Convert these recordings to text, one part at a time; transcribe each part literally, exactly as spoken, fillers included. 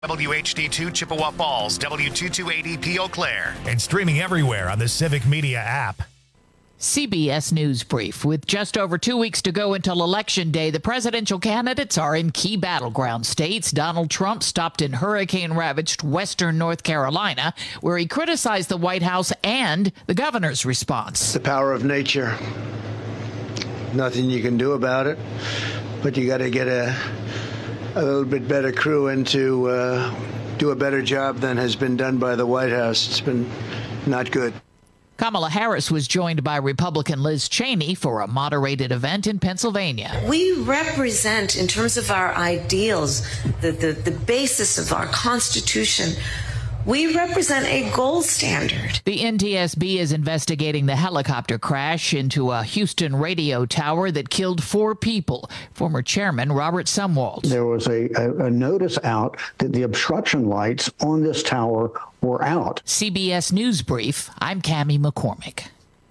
W H D two Chippewa Falls, W two two eight E P Eau Claire, and streaming everywhere on the Civic Media app. C B S News Brief. With just over two weeks to go until Election Day, the presidential candidates are in key battleground states. Donald Trump stopped in hurricane-ravaged western North Carolina, where he criticized the White House and the governor's response. The power of nature. Nothing you can do about it, but you got to get a, a little bit better crew in to uh, do a better job than has been done by the White House. It's been not good. Kamala Harris was joined by Republican Liz Cheney for a moderated event in Pennsylvania. We represent, in terms of our ideals, the, the, the basis of our Constitution, we represent a gold standard. The N T S B is investigating the helicopter crash into a Houston radio tower that killed four people. Former chairman Robert Sumwalt. There was a, a, a notice out that the obstruction lights on this tower were out. C B S News Brief, I'm Cammie McCormick.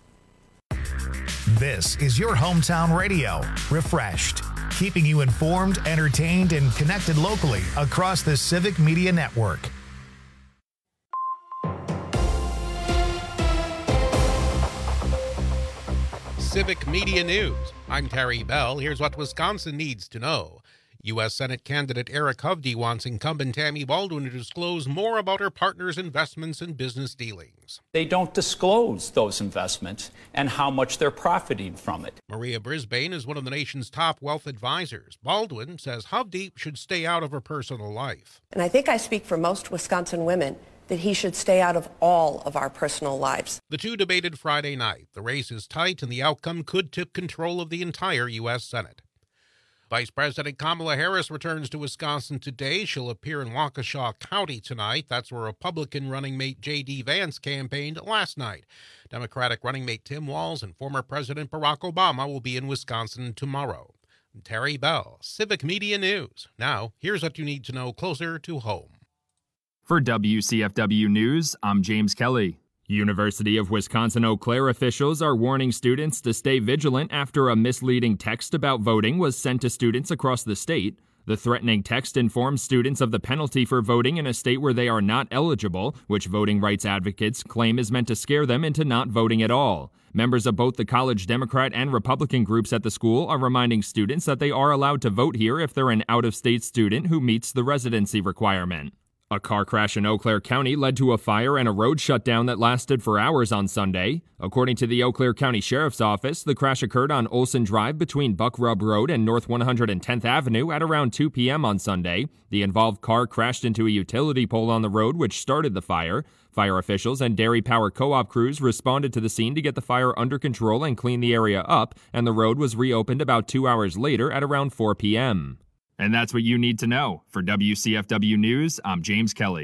This is your hometown radio, Refreshed, keeping you informed, entertained, and connected locally across the Civic Media Network. Civic Media News. I'm Terry Bell. Here's what Wisconsin needs to know. U S Senate candidate Eric Hovde wants incumbent Tammy Baldwin to disclose more about her partner's investments and business dealings. They don't disclose those investments and how much they're profiting from it. Maria Brisbane is one of the nation's top wealth advisors. Baldwin says Hovde should stay out of her personal life. And I think I speak for most Wisconsin women that he should stay out of all of our personal lives. The two debated Friday night. The race is tight, and the outcome could tip control of the entire U S Senate. Vice President Kamala Harris returns to Wisconsin today. She'll appear in Waukesha County tonight. That's where Republican running mate J D. Vance campaigned last night. Democratic running mate Tim Walz and former President Barack Obama will be in Wisconsin tomorrow. Terry Bell, Civic Media News. Now, here's what you need to know closer to home. For W C F W News, I'm James Kelly. University of Wisconsin-Eau Claire officials are warning students to stay vigilant after a misleading text about voting was sent to students across the state. The threatening text informs students of the penalty for voting in a state where they are not eligible, which voting rights advocates claim is meant to scare them into not voting at all. Members of both the college Democrat and Republican groups at the school are reminding students that they are allowed to vote here if they're an out-of-state student who meets the residency requirement. A car crash in Eau Claire County led to a fire and a road shutdown that lasted for hours on Sunday. According to the Eau Claire County Sheriff's Office, the crash occurred on Olson Drive between Buck Rub Road and North one hundred tenth Avenue at around two p.m. on Sunday. The involved car crashed into a utility pole on the road, which started the fire. Fire officials and Dairy Power Co-op crews responded to the scene to get the fire under control and clean the area up, and the road was reopened about two hours later at around four p.m. And that's what you need to know. For W C F W News, I'm James Kelly.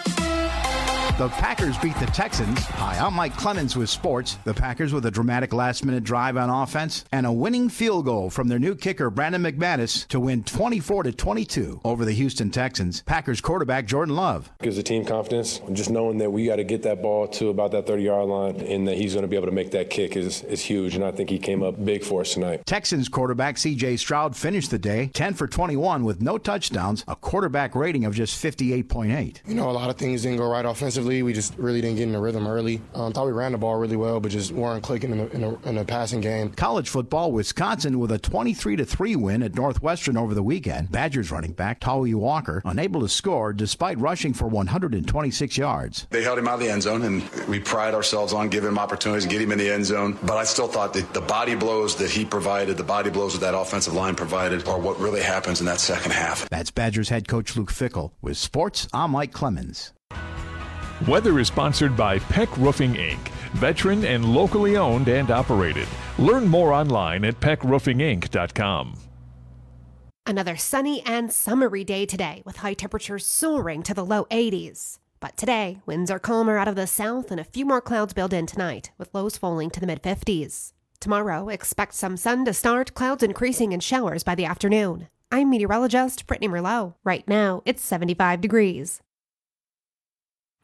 The Packers beat the Texans. Hi, I'm Mike Clemens with sports. The Packers with a dramatic last-minute drive on offense and a winning field goal from their new kicker, Brandon McManus, to win twenty-four to twenty-two over the Houston Texans. Packers quarterback Jordan Love. Gives the team confidence. Just knowing that we got to get that ball to about that thirty-yard line and that he's going to be able to make that kick is, is huge, and I think he came up big for us tonight. Texans quarterback C J Stroud finished the day ten for twenty-one with no touchdowns, a quarterback rating of just fifty-eight point eight. You know, a lot of things didn't go right offensively. We just really didn't get in the rhythm early. Um, thought we ran the ball really well, but just weren't clicking in the, in the, in the passing game. College football, Wisconsin with a twenty-three to three win at Northwestern over the weekend. Badgers running back Tawee Walker unable to score despite rushing for one hundred twenty-six yards. They held him out of the end zone, and we pride ourselves on giving him opportunities and get him in the end zone. But I still thought that the body blows that he provided, the body blows that that offensive line provided, are what really happens in that second half. That's Badgers head coach Luke Fickell. With sports, I'm Mike Clemens. Weather is sponsored by Peck Roofing, Incorporated, veteran and locally owned and operated. Learn more online at peck roofing inc dot com. Another sunny and summery day today with high temperatures soaring to the low eighties. But today, winds are calmer out of the south and a few more clouds build in tonight, with lows falling to the mid-fifties. Tomorrow, expect some sun to start, clouds increasing in showers by the afternoon. I'm meteorologist Brittany Merlot. Right now, it's seventy-five degrees.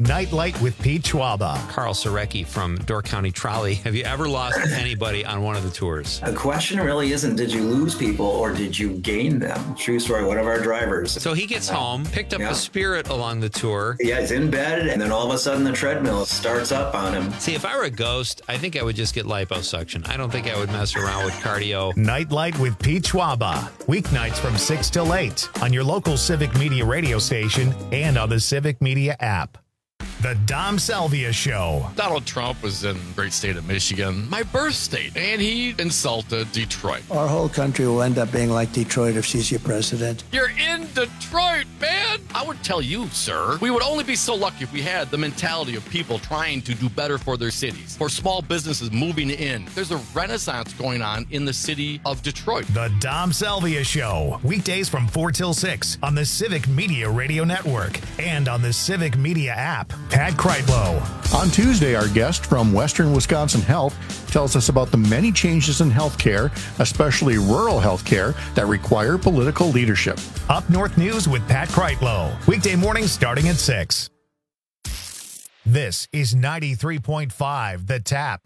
Nightlight with Pete Schwaba. Carl Surecki from Door County Trolley. Have you ever lost anybody on one of the tours? The question really isn't did you lose people or did you gain them? True story, one of our drivers. So he gets home, picked up yeah. a Spirit along the tour. Yeah, he's in bed, and then all of a sudden the treadmill starts up on him. See, if I were a ghost, I think I would just get liposuction. I don't think I would mess around with cardio. Nightlight with Pete Schwaba. Weeknights from six till eight on your local Civic Media radio station and on the Civic Media app. The Dom Salvia Show. Donald Trump was in the great state of Michigan, my birth state, and he insulted Detroit. Our whole country will end up being like Detroit if she's your president. You're in Detroit, man! I would tell you, sir, we would only be so lucky if we had the mentality of people trying to do better for their cities, for small businesses moving in. There's a renaissance going on in the city of Detroit. The Dom Salvia Show. Weekdays from four till six on the Civic Media Radio Network and on the Civic Media app. Pat Kreitlow. On Tuesday, our guest from Western Wisconsin Health tells us about the many changes in healthcare, especially rural healthcare, that require political leadership. Up North News with Pat Kreitlow. Weekday mornings starting at six. This is ninety-three point five The Tap.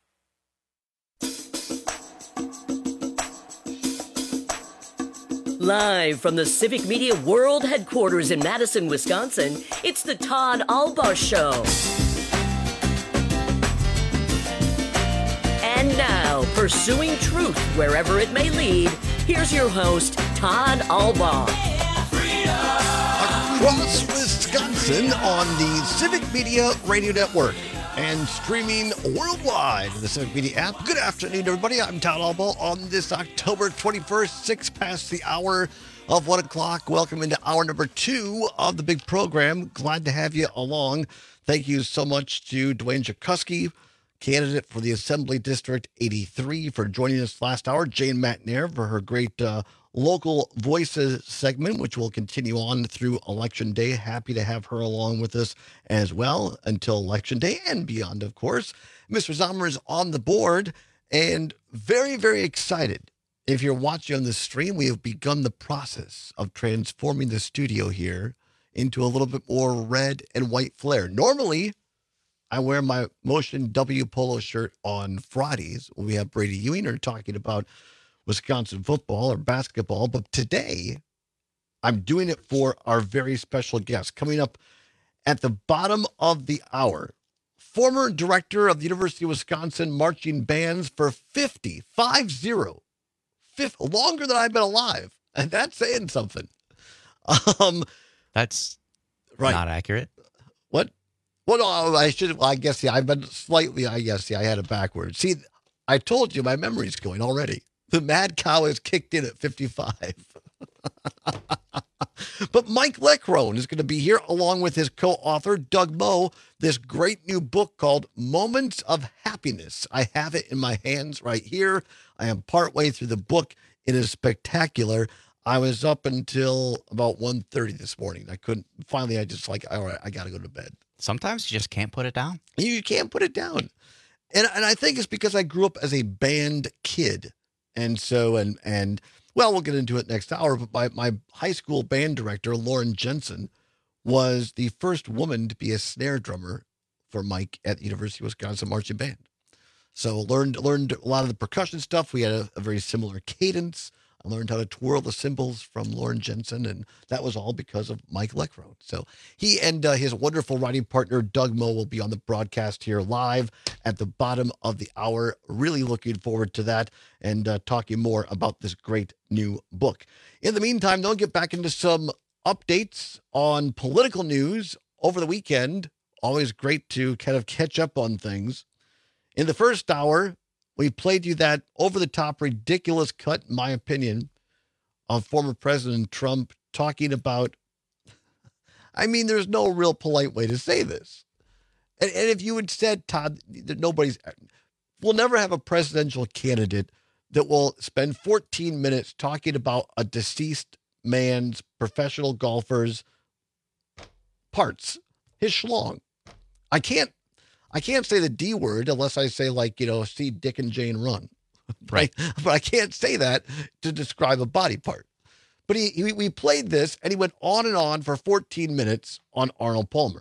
Live from the Civic Media World Headquarters in Madison, Wisconsin, it's the Todd Albaugh Show. And now, pursuing truth wherever it may lead, here's your host, Todd Albaugh. Across Wisconsin on the Civic Media Radio Network and streaming worldwide in the Civic Media app. Good afternoon, everybody. I'm Todd Albaugh on this October twenty-first, six past the hour of one o'clock. Welcome into hour number two of the big program. Glad to have you along. Thank you so much to Dwayne Jakuski, candidate for the Assembly District eighty-three, for joining us last hour. Jane Matnair for her great uh, Local Voices segment, which will continue on through Election Day. Happy to have her along with us as well until Election Day and beyond, of course. Mister Zomer is on the board and very, very excited. If you're watching on the stream, we have begun the process of transforming the studio here into a little bit more red and white flair. Normally, I wear my Motion W polo shirt on Fridays when we have Brady Ewing talking about Wisconsin football or basketball, but today I'm doing it for our very special guest. Coming up at the bottom of the hour, former director of the University of Wisconsin marching bands for fifty, five zero, fifty, longer than I've been alive, and that's saying something. Um, that's right. Not accurate. What? Well, no, I should. Well, I guess yeah. I've been slightly. I guess yeah. I had it backwards. See, I told you my memory's going already. The mad cow is kicked in at fifty-five. But Mike Leckrone is going to be here along with his co-author, Doug Moe, this great new book called Moments of Happiness. I have it in my hands right here. I am partway through the book. It is spectacular. I was up until about one thirty this morning. I couldn't, finally, I just like, all right, I got to go to bed. Sometimes you just can't put it down. You can't put it down. And, and I think it's because I grew up as a band kid. And so, and, and well, we'll get into it next hour, but my, my high school band director, Lauren Jensen, was the first woman to be a snare drummer for Mike at the University of Wisconsin Marching Band. So learned, learned a lot of the percussion stuff. We had a, a very similar cadence. I learned how to twirl the cymbals from Lauren Jensen, and that was all because of Mike Leckrone. So he and uh, his wonderful writing partner, Doug Moe, will be on the broadcast here live at the bottom of the hour. Really looking forward to that and uh, talking more about this great new book. In the meantime, they'll get back into some updates on political news over the weekend. Always great to kind of catch up on things. In the first hour, we played you that over-the-top, ridiculous cut, in my opinion, of former President Trump talking about, I mean, there's no real polite way to say this. And, and if you had said, Todd, that nobody's, we'll never have a presidential candidate that will spend fourteen minutes talking about a deceased man's professional golfer's parts, his schlong. I can't. I can't say the D word unless I say, like, you know, see Dick and Jane run. Right. But I can't say that to describe a body part. But he, he we played this and he went on and on for fourteen minutes on Arnold Palmer,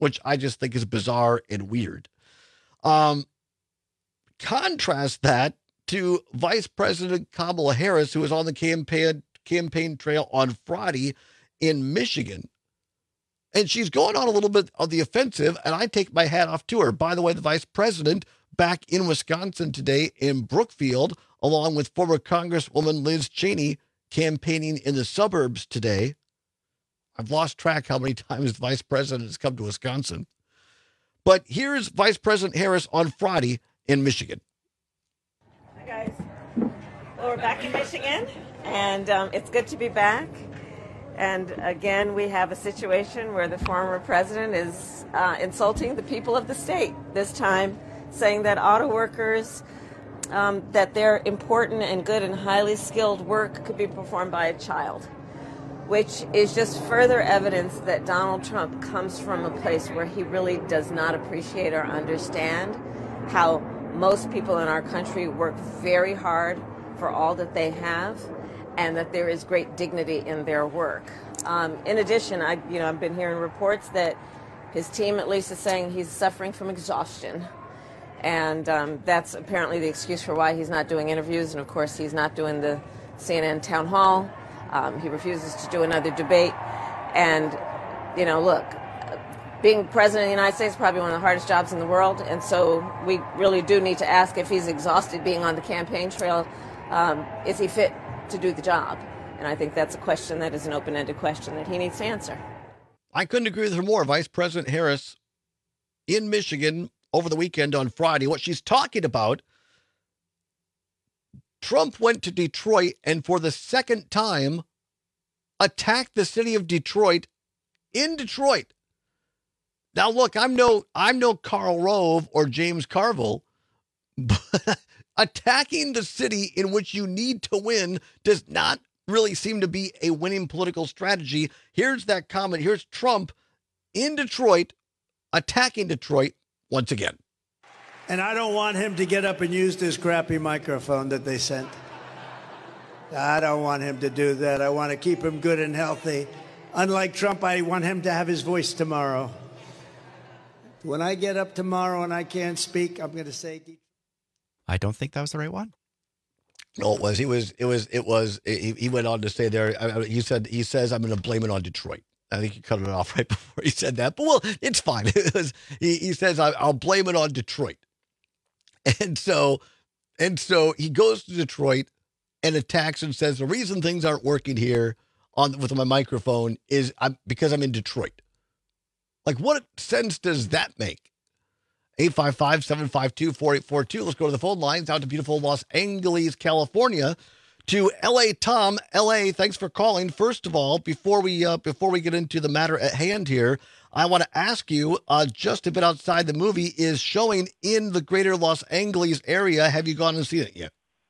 which I just think is bizarre and weird. Um, contrast that to Vice President Kamala Harris, who was on the campaign campaign trail on Friday in Michigan. And she's going on a little bit of the offensive, and I take my hat off to her. By the way, the vice president back in Wisconsin today in Brookfield, along with former Congresswoman Liz Cheney, campaigning in the suburbs today. I've lost track how many times the vice president has come to Wisconsin. But here's Vice President Harris on Friday in Michigan. Hi, guys. Well, we're back in Michigan, and um, it's good to be back. And again, we have a situation where the former president is uh, insulting the people of the state, this time saying that auto workers, um, that their important and good and highly skilled work could be performed by a child, which is just further evidence that Donald Trump comes from a place where he really does not appreciate or understand how most people in our country work very hard for all that they have, and that there is great dignity in their work. Um, in addition, I, you know, I've been hearing reports that his team at least is saying he's suffering from exhaustion. And um, that's apparently the excuse for why he's not doing interviews. And of course, he's not doing the C N N town hall. Um, he refuses to do another debate. And, you know, look, being president of the United States is probably one of the hardest jobs in the world. And so we really do need to ask if he's exhausted being on the campaign trail. Um, is he fit to do the job? And I think that's a question that is an open-ended question that he needs to answer. I couldn't agree with her more. Vice President Harris in Michigan over the weekend on Friday. What she's talking about, Trump went to Detroit and for the second time attacked the city of Detroit in Detroit. Now, look, I'm no, I'm no Karl Rove or James Carville, but attacking the city in which you need to win does not really seem to be a winning political strategy. Here's that comment. Here's Trump in Detroit attacking Detroit once again. And I don't want him to get up and use this crappy microphone that they sent. I don't want him to do that. I want to keep him good and healthy. Unlike Trump, I want him to have his voice tomorrow. When I get up tomorrow and I can't speak, I'm going to say... I don't think that was the right one. No, it was. He was. It was. It was. He, he went on to say there. I, I, he said. He says, "I'm going to blame it on Detroit." I think he cut it off right before he said that. But well, it's fine. It was, he, he says, I, "I'll blame it on Detroit," and so, and so he goes to Detroit and attacks and says, "The reason things aren't working here on with my microphone is I'm, because I'm in Detroit." Like, what sense does that make? eight five five, seven five two, four eight four two. Let's go to the phone lines out to beautiful Los Angeles, California, to L A. Tom. L A, thanks for calling. First of all, before we uh, before we get into the matter at hand here, I want to ask you, uh, just a bit outside the movie is showing in the greater Los Angeles area. Have you gone and seen it yet?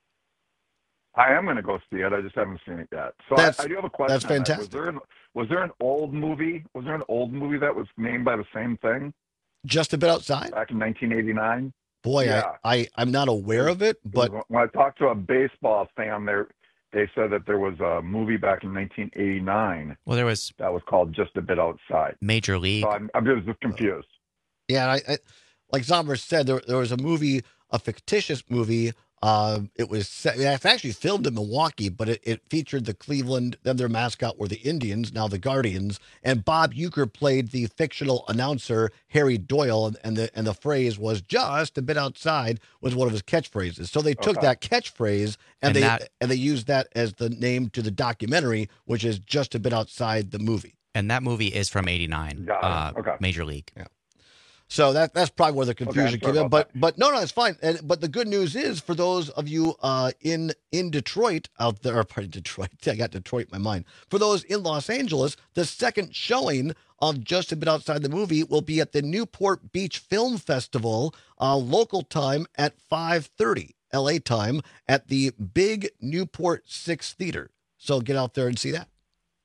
I am going to go see it. I just haven't seen it yet. So I, I do have a question. That's fantastic. Was there, an, was there an old movie? Was there an old movie that was named by the same thing? Just a bit outside? Back in nineteen eighty-nine? Boy, yeah. I, I, I'm not aware of it, but... When I talked to a baseball fan, there, they said that there was a movie back in nineteen eighty-nine. Well, there was... That was called Just a Bit Outside. Major League. So I'm, I'm just confused. Yeah, I, I, like Zombers said, there, there was a movie, a fictitious movie. Uh, it was set, it's actually filmed in Milwaukee, but it, it featured the Cleveland, then their mascot were the Indians, now the Guardians, and Bob Uecker played the fictional announcer Harry Doyle, and, and the and the phrase was "just a bit outside" was one of his catchphrases. So they took Okay. that catchphrase and, And they that- and they used that as the name to the documentary, which is "Just a Bit Outside the Movie." And that movie is from eighty-nine. Got it. Uh, Okay. Major League. Yeah. So that that's probably where the confusion Okay, sorry came in. about But but no, no, it's fine. And but the good news is for those of you uh, in in Detroit out there, or pardon, Detroit. I got Detroit in my mind. For those in Los Angeles, the second showing of Just a Bit Outside the Movie will be at the Newport Beach Film Festival, uh, local time at five thirty, L A time, at the Big Newport Six Theater. So get out there and see that.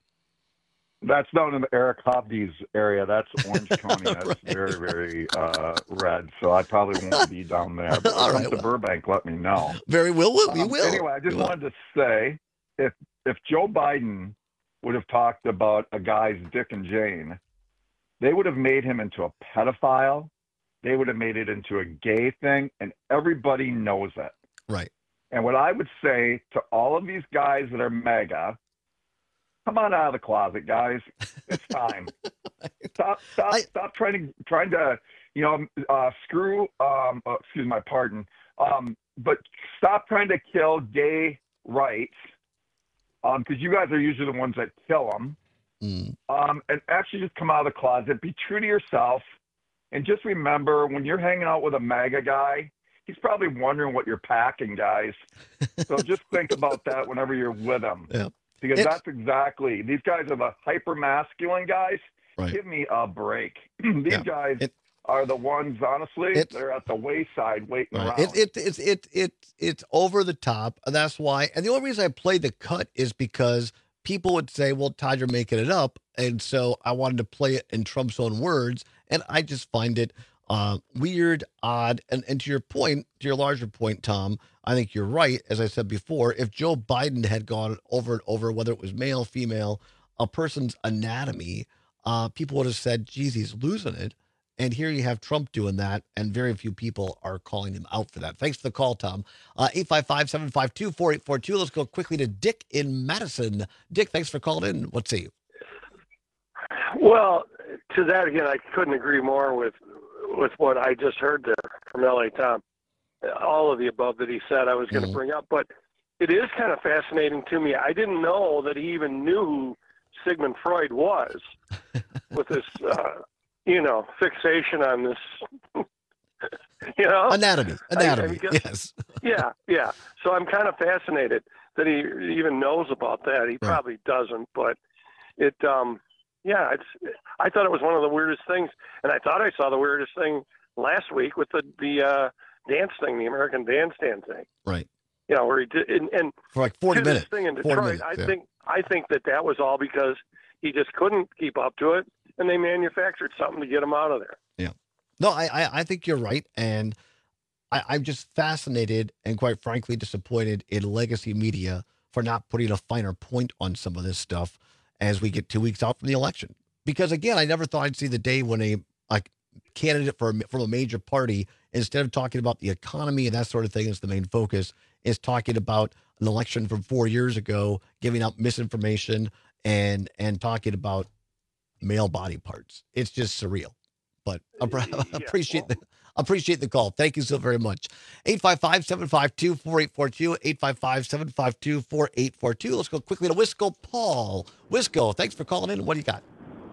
That's down in the Eric Hobdes area. That's Orange County. That's Right. very, very uh, red. So I probably won't be down there. But All if right, I'm to well. Burbank, let me know. Very well, we we Um, will. Anyway, I just We will. wanted to say, if if Joe Biden would have talked about a guy's Dick and Jane, they would have made him into a pedophile. They would have made it into a gay thing, and everybody knows it. Right. And what I would say to all of these guys that are MAGA, come on out of the closet, guys. It's time. stop, stop, I, stop trying to trying to, you know, uh, screw. Um, uh, excuse my pardon. Um, but stop trying to kill gay rights, um, because you guys are usually the ones that kill them. Mm. Um, and actually just come out of the closet. Be true to yourself, and just remember when you're hanging out with a MAGA guy, he's probably wondering what you're packing, guys. So just think about that whenever you're with him. Yeah. Because It's- that's exactly, these guys are the hyper masculine guys. Right. Give me a break. These Yeah. guys It- are the ones, honestly, It's- they're at the wayside waiting Right. around. It, it, it's it, it, it's over the top. And that's why. And the only reason I played the cut is because people would say, well, Todd, you're making it up. And so I wanted to play it in Trump's own words. And I just find it uh, weird, odd. And, and to your point, to your larger point, Tom, I think you're right. As I said before, if Joe Biden had gone over and over, whether it was male, female, a person's anatomy, uh, people would have said, geez, he's losing it. And here you have Trump doing that, and very few people are calling him out for that. Thanks for the call, Tom. Uh, eight five five, seven five two, four eight four two. Let's go quickly to Dick in Madison. Dick, thanks for calling in. What's he? Well, to that again, I couldn't agree more with with what I just heard there from L A Tom. All of the above that he said I was going to Mhm. bring up, but it is kind of fascinating to me. I didn't know that he even knew who Sigmund Freud was with this, uh, you know, fixation on this, you know, Anatomy. Anatomy. I- I guess- yes. yeah, yeah. So I'm kind of fascinated that he even knows about that. He Right. probably doesn't, but it, um, yeah, it's. I thought it was one of the weirdest things, and I thought I saw the weirdest thing last week with the the uh, dance thing, the American Bandstand thing. Right. You know, where he did, and, and For like forty to this minutes. thing in forty Detroit, minutes, I yeah. think I think that that was all because he just couldn't keep up to it, and they manufactured something to get him out of there. Yeah. No, I, I, I think you're right. And I, I'm just fascinated and quite frankly disappointed in legacy media for not putting a finer point on some of this stuff as we get two weeks out from the election. Because again, I never thought I'd see the day when a like candidate for a, from a major party, instead of talking about the economy and that sort of thing as the main focus, is talking about an election from four years ago, giving out misinformation and and talking about male body parts. It's just surreal. But I appreciate the appreciate the call. Thank you so very much. eight five five, seven five two, four eight four two, eight five five, seven five two, four eight four two. Let's go quickly to Wisco Paul. Wisco, thanks for calling in. What do you got?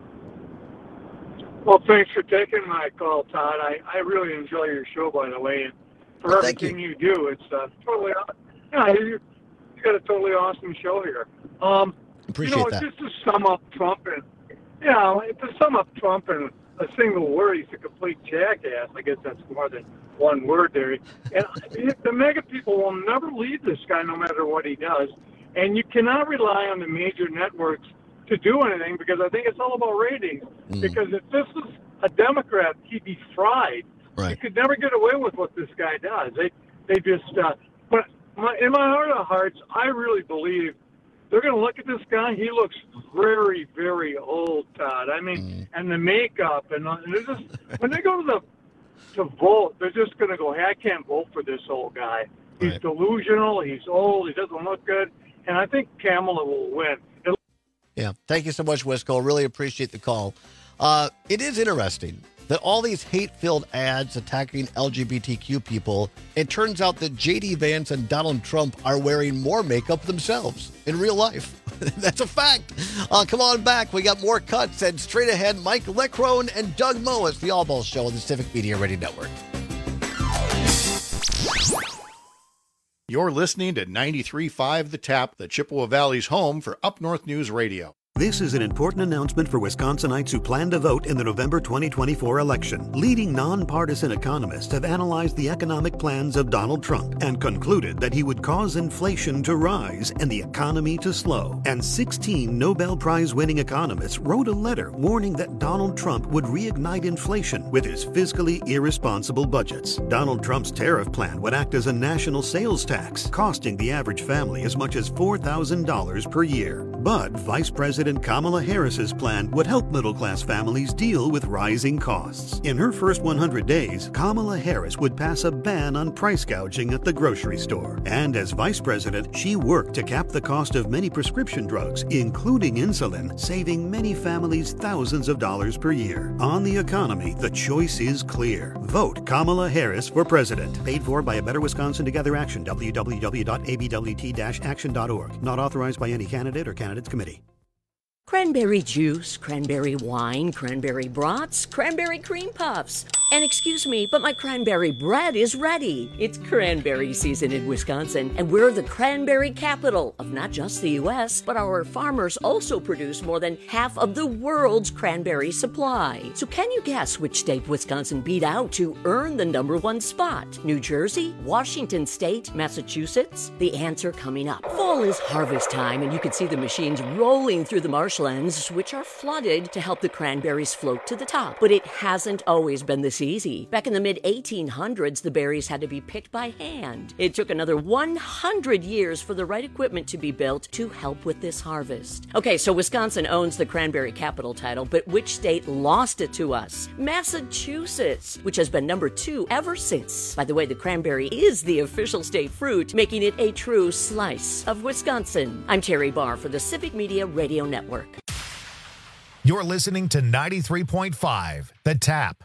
Well, thanks for taking my call, Todd. I, I really enjoy your show, by the way, and for Well, thank everything you. you do. It's uh, totally, yeah, you, you got a totally awesome show here. Um, Appreciate you know, that. just to sum up Trump and, you know, to sum up Trump in a single word, he's a complete jackass. I guess that's more than one word there. And the mega people will never leave this guy no matter what he does. And you cannot rely on the major networks to do anything because I think it's all about ratings. Mm. Because if this was a Democrat, he'd be fried. Right. You could never get away with what this guy does. They they just, uh, but my, in my heart of hearts, I really believe they're going to look at this guy. He looks very, very old, Todd. I mean, Mm. and the makeup, and, uh, and they're just, when they go to the to vote, they're just going to go, hey, I can't vote for this old guy. He's Right. delusional. He's old. He doesn't look good. And I think Kamala will win. It'll Yeah. Thank you so much, Wisco. Really appreciate the call. Uh, it is interesting that all these hate-filled ads attacking L G B T Q people, it turns out that J D Vance and Donald Trump are wearing more makeup themselves in real life. That's a fact. Uh, come on back. We got more cuts. And straight ahead, Mike Leckrone and Doug Moe. It's the All Balls Show on the Civic Media Radio Network. You're listening to ninety-three point five The Tap, the Chippewa Valley's home for Up North News Radio. This is an important announcement for Wisconsinites who plan to vote in the November twenty twenty-four election. Leading nonpartisan economists have analyzed the economic plans of Donald Trump and concluded that he would cause inflation to rise and the economy to slow. And sixteen Nobel Prize-winning economists wrote a letter warning that Donald Trump would reignite inflation with his fiscally irresponsible budgets. Donald Trump's tariff plan would act as a national sales tax, costing the average family as much as four thousand dollars per year. But Vice President Kamala Harris's plan would help middle-class families deal with rising costs. In her first one hundred days, Kamala Harris would pass a ban on price gouging at the grocery store. And as vice president, she worked to cap the cost of many prescription drugs, including insulin, saving many families thousands of dollars per year. On the economy, the choice is clear. Vote Kamala Harris for president. Paid for by A Better Wisconsin Together Action, w w w dot a b w t dash action dot org. Not authorized by any candidate or candidates committee. Cranberry juice, cranberry wine, cranberry brats, cranberry cream puffs. And excuse me, but my cranberry bread is ready. It's cranberry season in Wisconsin, and we're the cranberry capital of not just the U S, but our farmers also produce more than half of the world's cranberry supply. So can you guess which state Wisconsin beat out to earn the number one spot? New Jersey? Washington State? Massachusetts? The answer coming up. Fall is harvest time, and you can see the machines rolling through the marshlands, which are flooded to help the cranberries float to the top. But it hasn't always been this easy. Back in the mid eighteen hundreds, the berries had to be picked by hand. It took another one hundred years for the right equipment to be built to help with this harvest. Okay, so Wisconsin owns the cranberry capital title, but which state lost it to us? Massachusetts, which has been number two ever since. By the way, the cranberry is the official state fruit, making it a true slice of Wisconsin. I'm Terry Barr for the Civic Media Radio Network. You're listening to ninety-three point five, The Tap.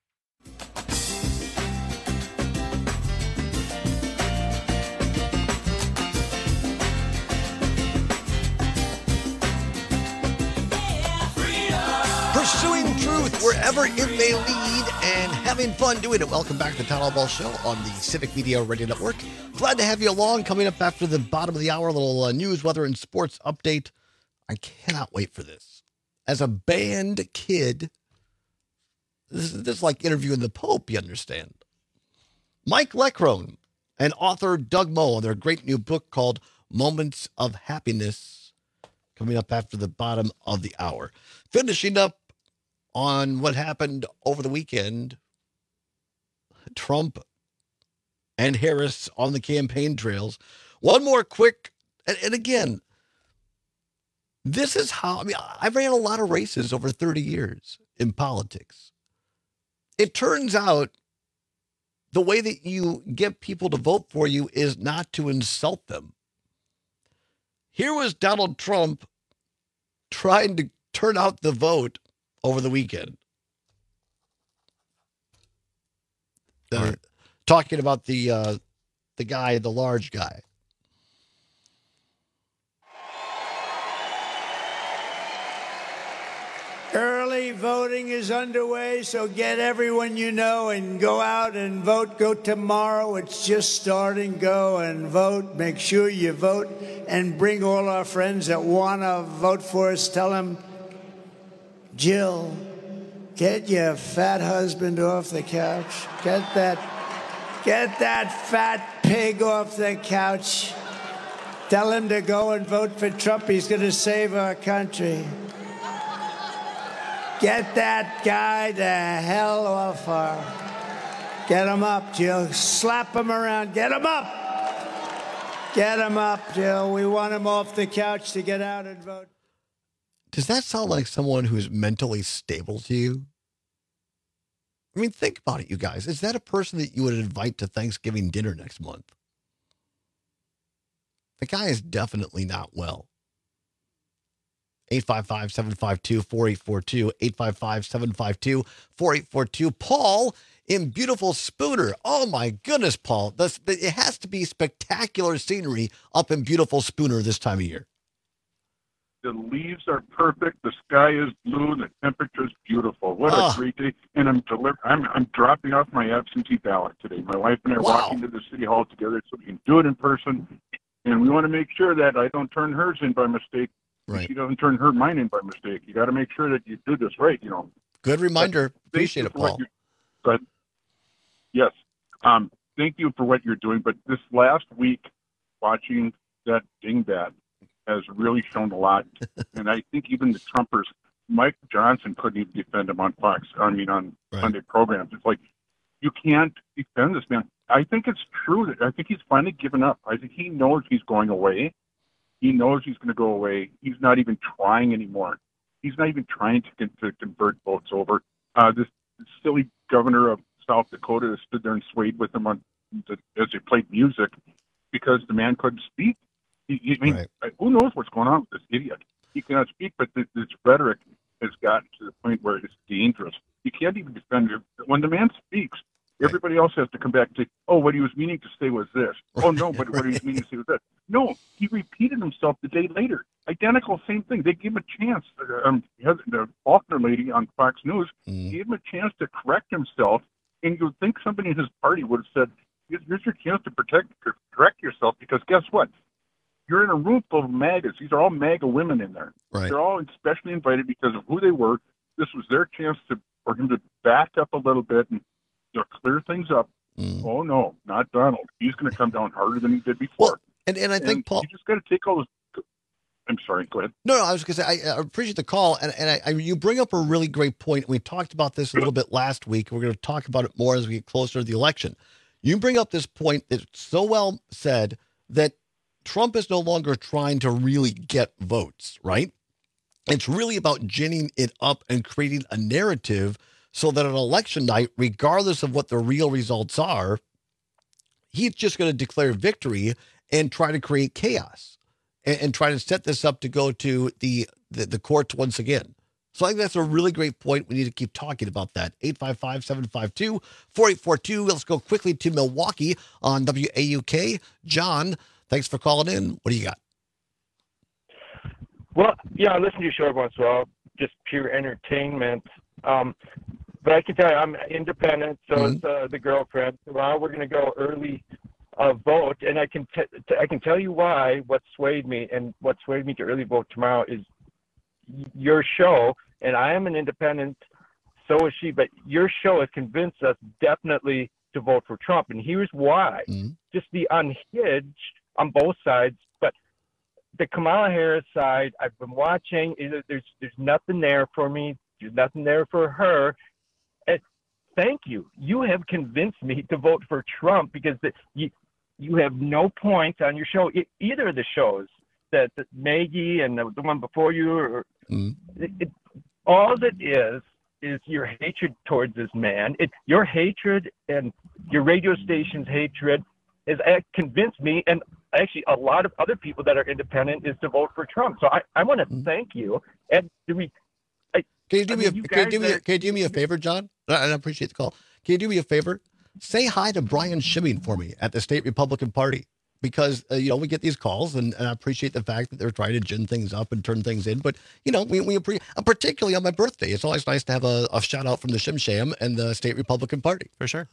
Pursuing truth wherever it may lead and having fun doing it. Welcome back to the Town Hall Ball Show on the Civic Media Radio Network. Glad to have you along. Coming up after the bottom of the hour, a little uh, news, weather, and sports update. I cannot wait for this. As a band kid, this is, this is like interviewing the Pope, you understand. Mike Leckrone and author Doug Moe on their great new book called Moments of Happiness, coming up after the bottom of the hour. Finishing up on what happened over the weekend, Trump and Harris on the campaign trails. One more quick, and, and again, this is how, I mean, I ran a lot of races over thirty years in politics. It turns out the way that you get people to vote for you is not to insult them. Here was Donald Trump trying to turn out the vote over the weekend. The, right. Talking about the uh, the guy, the large guy. Early voting is underway, so get everyone you know and go out and vote. Go tomorrow. It's just starting. Go and vote. Make sure you vote and bring all our friends that want to vote for us. Tell them, Jill, get your fat husband off the couch. Get that, get that fat pig off the couch. Tell him to go and vote for Trump. He's going to save our country. Get that guy the hell off her. Get him up, Jill. Slap him around. Get him up. Get him up, Jill. We want him off the couch to get out and vote. Does that sound like someone who's mentally stable to you? I mean, think about it, you guys. Is that a person that you would invite to Thanksgiving dinner next month? The guy is definitely not well. eight five five, seven five two, four eight four two, eight five five, seven five two, four eight four two. Paul in beautiful Spooner. Oh, my goodness, Paul. This, it has to be spectacular scenery up in beautiful Spooner this time of year. The leaves are perfect. The sky is blue. The temperature is beautiful. What oh. a great day. And I'm, deliver- I'm I'm dropping off my absentee ballot today. My wife and I are wow. walking to the city hall together so we can do it in person. And we want to make sure that I don't turn hers in by mistake. Right. She doesn't turn her mine in by mistake. You got to make sure that you do this right, you know. Good reminder. But appreciate it, Paul. But yes, um, thank you for what you're doing. But this last week, watching that dingbat has really shown a lot. And I think even the Trumpers, Mike Johnson couldn't even defend him on Fox. I mean, on right. Sunday programs. It's like, you can't defend this man. I think it's true that I think he's finally given up. I think he knows he's going away. He knows he's going to go away. He's not even trying anymore. He's not even trying to, con- to convert votes over. Uh, this, this silly governor of South Dakota stood there and swayed with him on the, as they played music because the man couldn't speak. He, he, I mean, right. Who knows what's going on with this idiot? He cannot speak, but this, this rhetoric has gotten to the point where it's dangerous. You can't even defend him. When the man speaks, right. everybody else has to come back and say, oh, what he was meaning to say was this. Oh, no, but what he was meaning to say was that. No, he repeated himself the day later. Identical, same thing. They gave him a chance. Um, the Faulkner lady on Fox News mm. gave him a chance to correct himself, and you would think somebody in his party would have said, here's your chance to protect, correct yourself, because guess what? You're in a room full of MAGAs. These are all MAGA women in there. Right. They're all especially invited because of who they were. This was their chance to for him to back up a little bit and you know, clear things up. Mm. Oh, no, not Donald. He's going to come down harder than he did before. Well, and, and I think, and Paul... You just got to take all those... I'm sorry, go ahead. No, no, I was going to say, I, I appreciate the call, and, and I, I, you bring up a really great point. We talked about this a little bit last week. We're going to talk about it more as we get closer to the election. You bring up this point that's so well said that Trump is no longer trying to really get votes, right? It's really about ginning it up and creating a narrative so that on election night, regardless of what the real results are, he's just going to declare victory and try to create chaos and, and try to set this up to go to the, the, the courts once again. So I think that's a really great point. We need to keep talking about that. eight five five, seven five two, four eight four two. Let's go quickly to Milwaukee on W A U K. John, thanks for calling in. What do you got? Well, yeah, I listen to your show once in a while, just pure entertainment. Um, but I can tell you, I'm independent, so mm-hmm. it's uh, the girlfriend. Well, we're going to go early uh, vote, and I can t- t- I can tell you why. What swayed me, and what swayed me to early vote tomorrow is your show. And I am an independent, so is she. But your show has convinced us definitely to vote for Trump, and here's why: mm-hmm. just the unhinged on both sides. But the Kamala Harris side, I've been watching. There's there's nothing there for me. There's nothing there for her. And thank you. You have convinced me to vote for Trump because the, you you have no points on your show. It, either of the shows that, that Maggie and the, the one before you, or mm. it, it, all that is is your hatred towards this man. It your hatred and your radio station's hatred has convinced me, and actually a lot of other people that are independent, is to vote for Trump. So I, I want to mm. thank you. And do we? I, can you do I me mean, a you can you do me are, a, can you do me a favor, John? I appreciate the call. Can you do me a favor? Say hi to Brian Schimming for me at the State Republican Party, because uh, you know we get these calls, and, and I appreciate the fact that they're trying to gin things up and turn things in. But you know, we we appreciate, uh, particularly on my birthday, it's always nice to have a, a shout out from the Shim Sham and the State Republican Party for sure.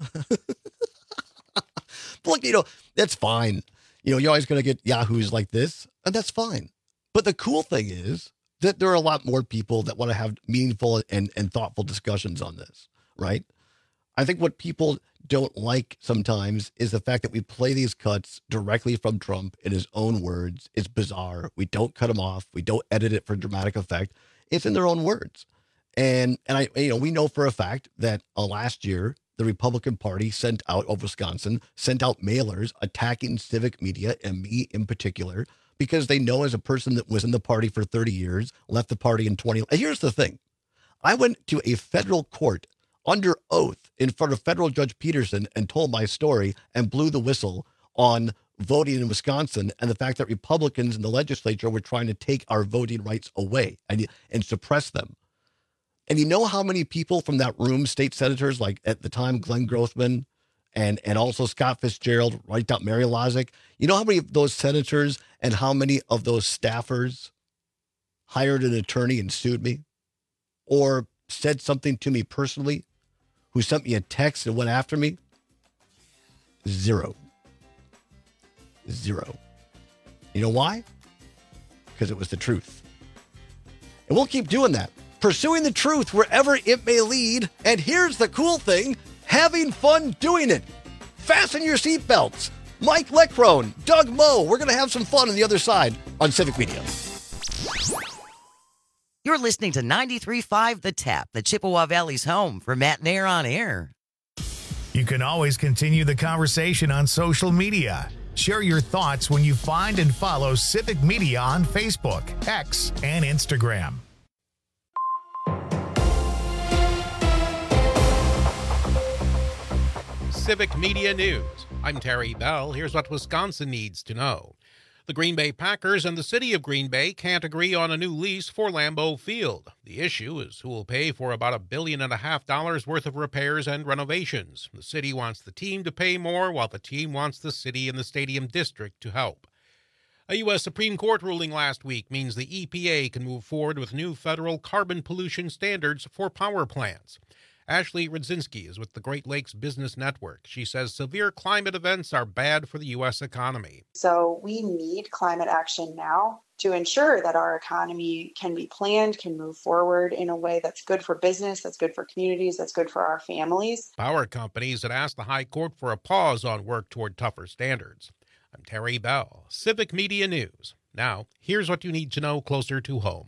But look, you know, that's fine. You know, you're always going to get yahoos like this, and that's fine. But the cool thing is that there are a lot more people that want to have meaningful and, and thoughtful discussions on this, right? I think what people don't like sometimes is the fact that we play these cuts directly from Trump in his own words. It's bizarre. We don't cut him off. We don't edit it for dramatic effect. It's in their own words. And, and I, you know, we know for a fact that uh, last year, the Republican Party sent out of Wisconsin, sent out mailers attacking civic media and me in particular, because they know as a person that was in the party for thirty years, left the party in twenty. Here's the thing. I went to a federal court under oath in front of federal Judge Peterson and told my story and blew the whistle on voting in Wisconsin and the fact that Republicans in the legislature were trying to take our voting rights away and, and suppress them. And you know how many people from that room, state senators, like at the time, Glenn Grothman and, and also Scott Fitzgerald, right down Mary Lozic, you know how many of those senators and how many of those staffers hired an attorney and sued me or said something to me personally, who sent me a text and went after me? Zero. Zero. You know why? Because it was the truth. And we'll keep doing that. Pursuing the truth wherever it may lead. And here's the cool thing, having fun doing it. Fasten your seatbelts. Mike Leckrone, Doug Moe. We're going to have some fun on the other side on Civic Media. You're listening to ninety-three point five The Tap, the Chippewa Valley's home for Matt Nair on Air. You can always continue the conversation on social media. Share your thoughts when you find and follow Civic Media on Facebook, X, and Instagram. Civic Media News. I'm Terry Bell. Here's what Wisconsin needs to know. The Green Bay Packers and the city of Green Bay can't agree on a new lease for Lambeau Field. The issue is who will pay for about a billion and a half dollars worth of repairs and renovations. The city wants the team to pay more, while the team wants the city and the stadium district to help. A U S Supreme Court ruling last week means the E P A can move forward with new federal carbon pollution standards for power plants. Ashley Rudzinski is with the Great Lakes Business Network. She says severe climate events are bad for the U S economy. So we need climate action now to ensure that our economy can be planned, can move forward in a way that's good for business, that's good for communities, that's good for our families. Power companies had asked the High Court for a pause on work toward tougher standards. I'm Terry Bell, Civic Media News. Now, here's what you need to know closer to home.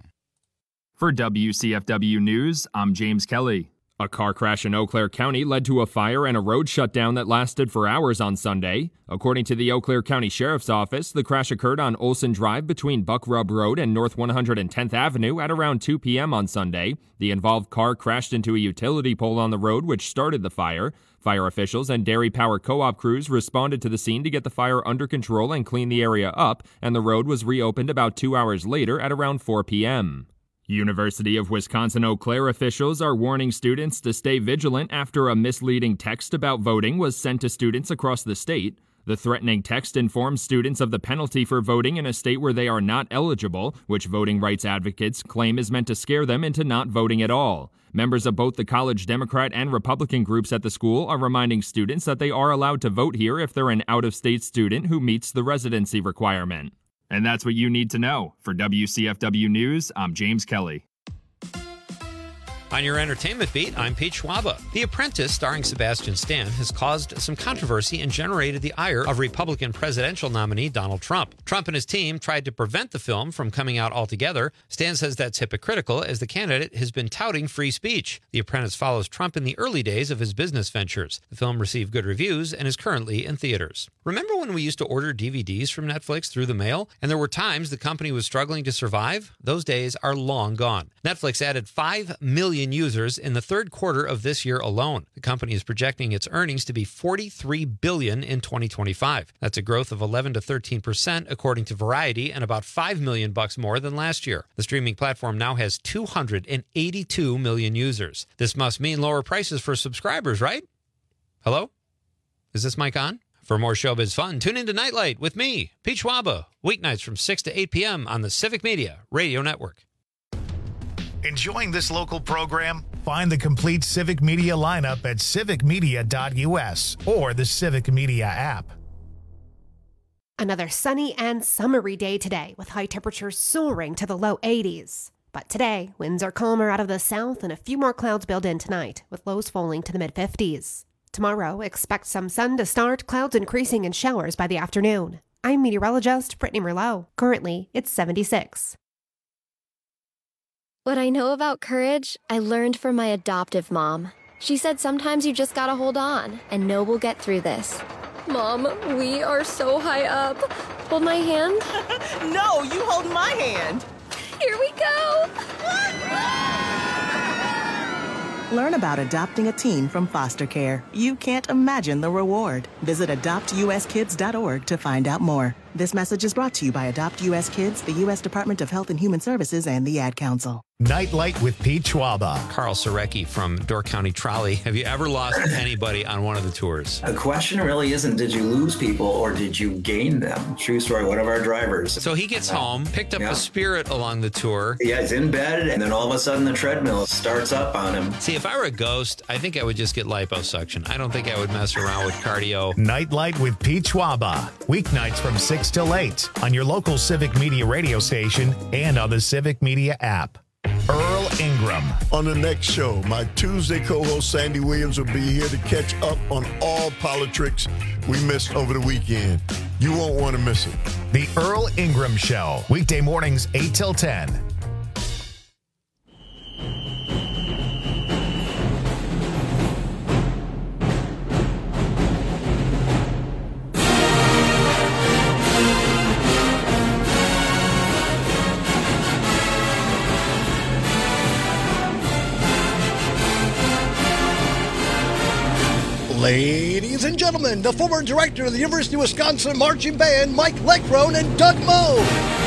For W C F W News, I'm James Kelly. A car crash in Eau Claire County led to a fire and a road shutdown that lasted for hours on Sunday. According to the Eau Claire County Sheriff's Office, the crash occurred on Olson Drive between Buck Rub Road and North one hundred tenth Avenue at around two p.m. on Sunday. The involved car crashed into a utility pole on the road, which started the fire. Fire officials and Dairy Power Co-op crews responded to the scene to get the fire under control and clean the area up, and the road was reopened about two hours later at around four p.m. University of Wisconsin-Eau Claire officials are warning students to stay vigilant after a misleading text about voting was sent to students across the state. The threatening text informs students of the penalty for voting in a state where they are not eligible, which voting rights advocates claim is meant to scare them into not voting at all. Members of both the College Democrat and Republican groups at the school are reminding students that they are allowed to vote here if they're an out-of-state student who meets the residency requirement. And that's what you need to know. For W C F W News, I'm James Kelly. On your entertainment beat, I'm Pete Schwaba. The Apprentice, starring Sebastian Stan, has caused some controversy and generated the ire of Republican presidential nominee Donald Trump. Trump and his team tried to prevent the film from coming out altogether. Stan says that's hypocritical, as the candidate has been touting free speech. The Apprentice follows Trump in the early days of his business ventures. The film received good reviews and is currently in theaters. Remember when we used to order D V Ds from Netflix through the mail, and there were times the company was struggling to survive? Those days are long gone. Netflix added five million users in the third quarter of this year alone. The company is projecting its earnings to be forty-three billion dollars in twenty twenty-five. That's a growth of eleven to thirteen percent according to Variety, and about five million bucks more than last year. The streaming platform now has two hundred eighty-two million users. This must mean lower prices for subscribers, right? Hello? Is this mic on? For more showbiz fun, tune into Nightlight with me, Pete Schwaba, weeknights from six to eight p.m. on the Civic Media Radio Network. Enjoying this local program? Find the complete Civic Media lineup at civic media dot u s or the Civic Media app. Another sunny and summery day today, with high temperatures soaring to the low eighties. But today, winds are calmer out of the south and a few more clouds build in tonight, with lows falling to the mid-fifties. Tomorrow, expect some sun to start, clouds increasing and showers by the afternoon. I'm meteorologist Brittany Merlot. Currently, it's seventy-six. What I know about courage, I learned from my adoptive mom. She said sometimes you just gotta hold on and know we'll get through this. Mom, we are so high up. Hold my hand. No, you hold my hand. Here we go. Learn about adopting a teen from foster care. You can't imagine the reward. Visit adopt u s kids dot org to find out more. This message is brought to you by Adopt U S Kids, the U S Department of Health and Human Services, and the Ad Council. Nightlight with Pete Schwaba. Carl Sarecki from Door County Trolley. Have you ever lost anybody on one of the tours? The question really isn't did you lose people or did you gain them? True story, one of our drivers. So he gets home, picked up yeah. a Spirit along the tour. Yeah, he's in bed, and then all of a sudden the treadmill starts up on him. See, if I were a ghost, I think I would just get liposuction. I don't think I would mess around with cardio. Nightlight with Pete Schwaba. Weeknights from six till eight on your local Civic Media radio station and on the Civic Media app. Earl Ingram. On the next show, my Tuesday co-host Sandy Williams will be here to catch up on all politics we missed over the weekend. You won't want to miss it. The Earl Ingram Show, weekday mornings eight till ten. Ladies and gentlemen, the former director of the University of Wisconsin Marching Band, Mike Leckrone, and Doug Moe.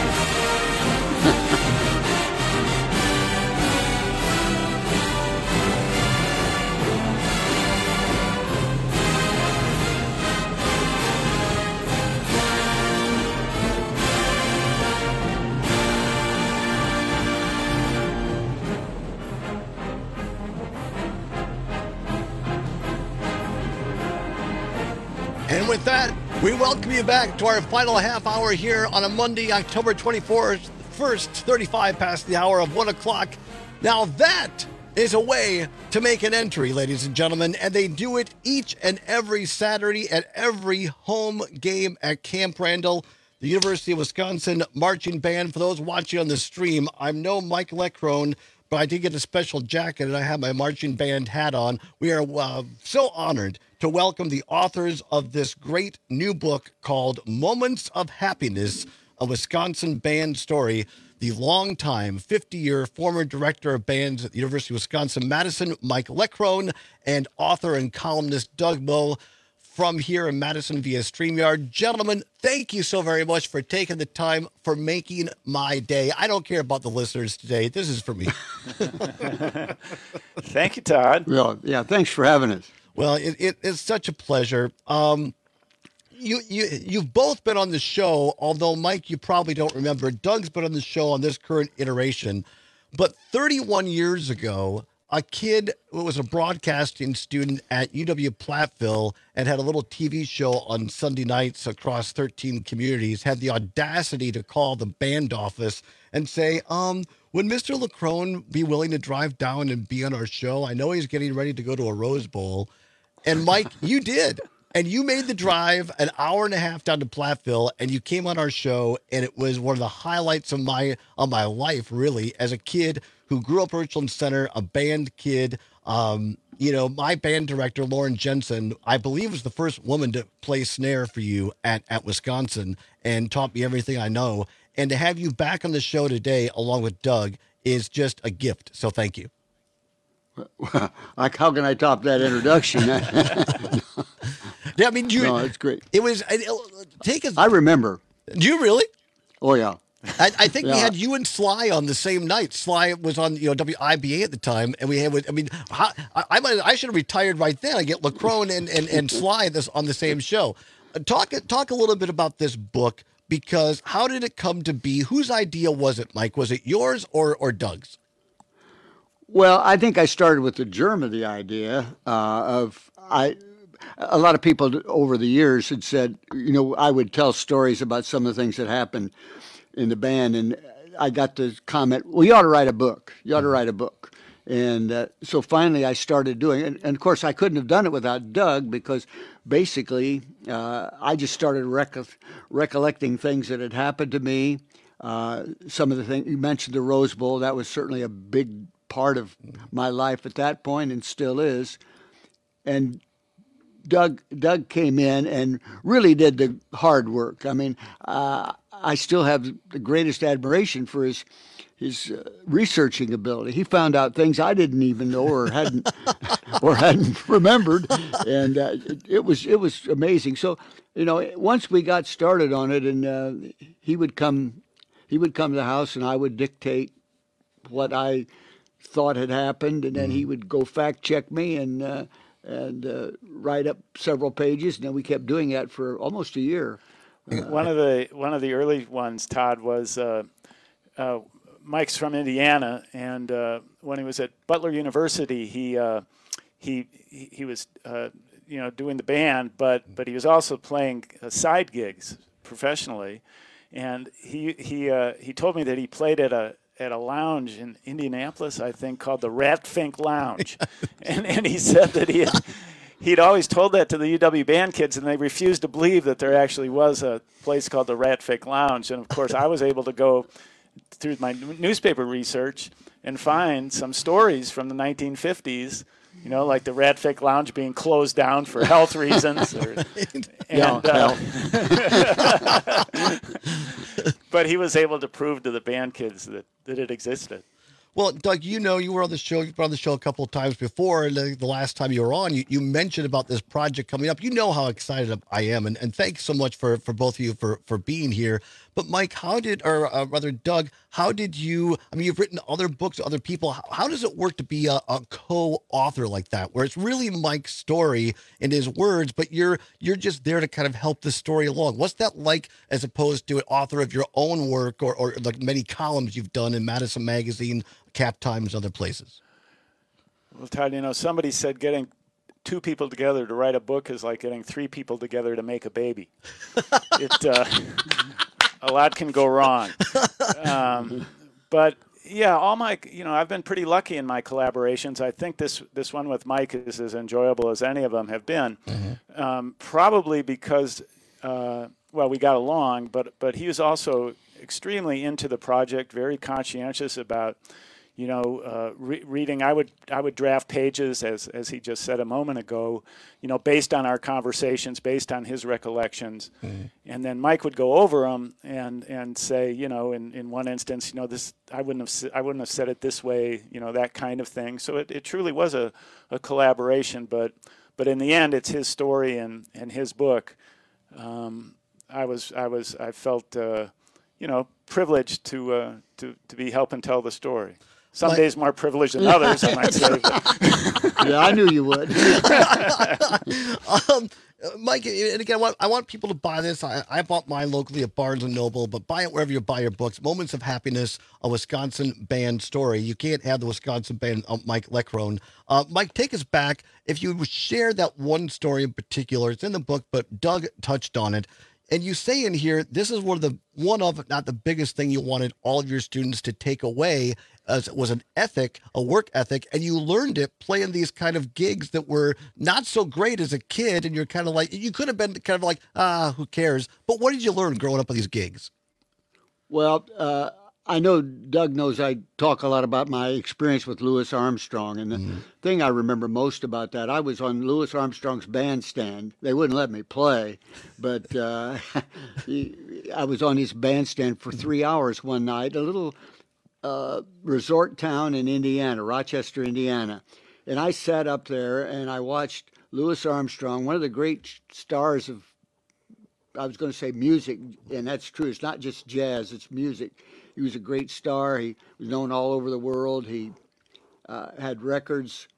And with that, we welcome you back to our final half hour here on a Monday, October twenty-fourth, first, thirty-five past the hour of one o'clock. Now that is a way to make an entry, ladies and gentlemen, and they do it each and every Saturday at every home game at Camp Randall. The University of Wisconsin Marching Band. For those watching on the stream, I'm no Mike Leckrone, but I did get a special jacket and I have my marching band hat on. We are uh, so honored to welcome the authors of this great new book called Moments of Happiness, a Wisconsin Band Story, the longtime fifty-year former director of bands at the University of Wisconsin-Madison, Mike Leckrone, and author and columnist Doug Moe from here in Madison via StreamYard. Gentlemen, thank you so very much for taking the time for making my day. I don't care about the listeners today. This is for me. Thank you, Todd. Well, yeah, thanks for having us. Well, it, it, it's such a pleasure. Um, you, you, you've both been on the show, although, Mike, you probably don't remember. Doug's been on the show on this current iteration. But thirty-one years ago, a kid who was a broadcasting student at U W-Platteville and had a little T V show on Sunday nights across thirteen communities had the audacity to call the band office and say, um, would Mister Leckrone be willing to drive down and be on our show? I know he's getting ready to go to a Rose Bowl. And Mike, you did. And you made the drive an hour and a half down to Platteville, and you came on our show, and it was one of the highlights of my of my life, really, as a kid who grew up Richland Center, a band kid. Um, you know, my band director, Lauren Jensen, I believe was the first woman to play snare for you at, at Wisconsin and taught me everything I know. And to have you back on the show today, along with Doug, is just a gift. So thank you. Like, how can I top that introduction? Yeah, I mean, you, no, it's great. It was it, take us. I remember. Do you really? Oh yeah. I, I think yeah. we had you and Sly on the same night. Sly was on you know W I B A at the time, and we had. I mean, how, I I, might, I should have retired right then. I get Leckrone and and and Sly this on the same show. Talk talk a little bit about this book, because how did it come to be? Whose idea was it, Mike? Was it yours or or Doug's? Well, I think I started with the germ of the idea uh, of I. A lot of people over the years had said, you know, I would tell stories about some of the things that happened in the band, and I got the comment, well, you ought to write a book. You ought to write a book. And uh, so finally I started doing it. And, of course, I couldn't have done it without Doug, because basically uh, I just started rec- recollecting things that had happened to me. Uh, some of the things, you mentioned the Rose Bowl, that was certainly a big part of my life at that point and still is. And Doug Doug came in and really did the hard work. I mean, uh, I still have the greatest admiration for his his uh, researching ability. He found out things I didn't even know or hadn't or hadn't remembered, and uh, it, it was it was amazing. So, you know, once we got started on it, and uh, he would come he would come to the house, and I would dictate what I thought had happened, and then he would go fact check me and. Uh, and uh, write up several pages, and then we kept doing that for almost a year. Uh, one of the one of the early ones, Todd, was uh, uh, Mike's from Indiana, and uh, when he was at Butler University, he uh, he he, he was uh, you know doing the band, but but he was also playing uh, side gigs professionally, and he he uh, he told me that he played at a at a lounge in Indianapolis, I think, called the Ratfink Lounge. and, and he said that he had, he'd always told that to the U W band kids, and they refused to believe that there actually was a place called the Ratfink Lounge. And, of course, I was able to go through my newspaper research and find some stories from the nineteen fifties, you know, like the Ratfink Lounge being closed down for health reasons. Or, and, uh, but he was able to prove to the band kids that, that it existed. Well, Doug, you know, you were on the show. You've been on the show a couple of times before. And the, the last time you were on, you, you mentioned about this project coming up. You know how excited I am. And, and thanks so much for, for both of you for, for being here. But Mike, how did, or uh, rather Doug, how did you, I mean, you've written other books, other people. How, how does it work to be a, a co-author like that, where it's really Mike's story in his words, but you're you're just there to kind of help the story along? What's that like as opposed to an author of your own work or, or like many columns you've done in Madison Magazine, Cap Times, and other places? Well, Todd, you know, somebody said getting two people together to write a book is like getting three people together to make a baby. it uh, a lot can go wrong. Um, but yeah, all my, you know, I've been pretty lucky in my collaborations. I think this this one with Mike is as enjoyable as any of them have been. Mm-hmm. Um, probably because, uh, well, we got along, but but he was also extremely into the project, very conscientious about, you know, uh, re- reading. I would I would draft pages, as as he just said a moment ago, you know, based on our conversations, based on his recollections, mm-hmm. and then Mike would go over them and and say, you know, in, in one instance, you know, this I wouldn't have I wouldn't have said it this way, you know, that kind of thing. So it, it truly was a, a collaboration, but but in the end, it's his story and, and his book. Um, I was I was I felt uh, you know, privileged to uh, to to be helping tell the story. Some like, days more privileged than others, I might say. Yeah, I knew you would. um, Mike, and again, I want, I want people to buy this. I, I bought mine locally at Barnes and Noble, but buy it wherever you buy your books. Moments of Happiness, a Wisconsin band story. You can't have the Wisconsin band, uh, Mike Leckrone. Uh, Mike, take us back. If you share that one story in particular, it's in the book, but Doug touched on it. And you say in here, this is one of the one of, if not the biggest thing you wanted all of your students to take away, as it was an ethic, a work ethic, and you learned it playing these kind of gigs that were not so great as a kid, and you're kind of like, you could have been kind of like, ah, who cares? But what did you learn growing up with these gigs? Well, uh, I know Doug knows I talk a lot about my experience with Louis Armstrong, and the mm. thing I remember most about that, I was on Louis Armstrong's bandstand. They wouldn't let me play, but uh, he, I was on his bandstand for three hours one night, a little uh, resort town in Indiana, Rochester, Indiana. And I sat up there and I watched Louis Armstrong, one of the great stars of, I was going to say music, and that's true. It's not just jazz, it's music. He was a great star. He was known all over the world. He uh, had records.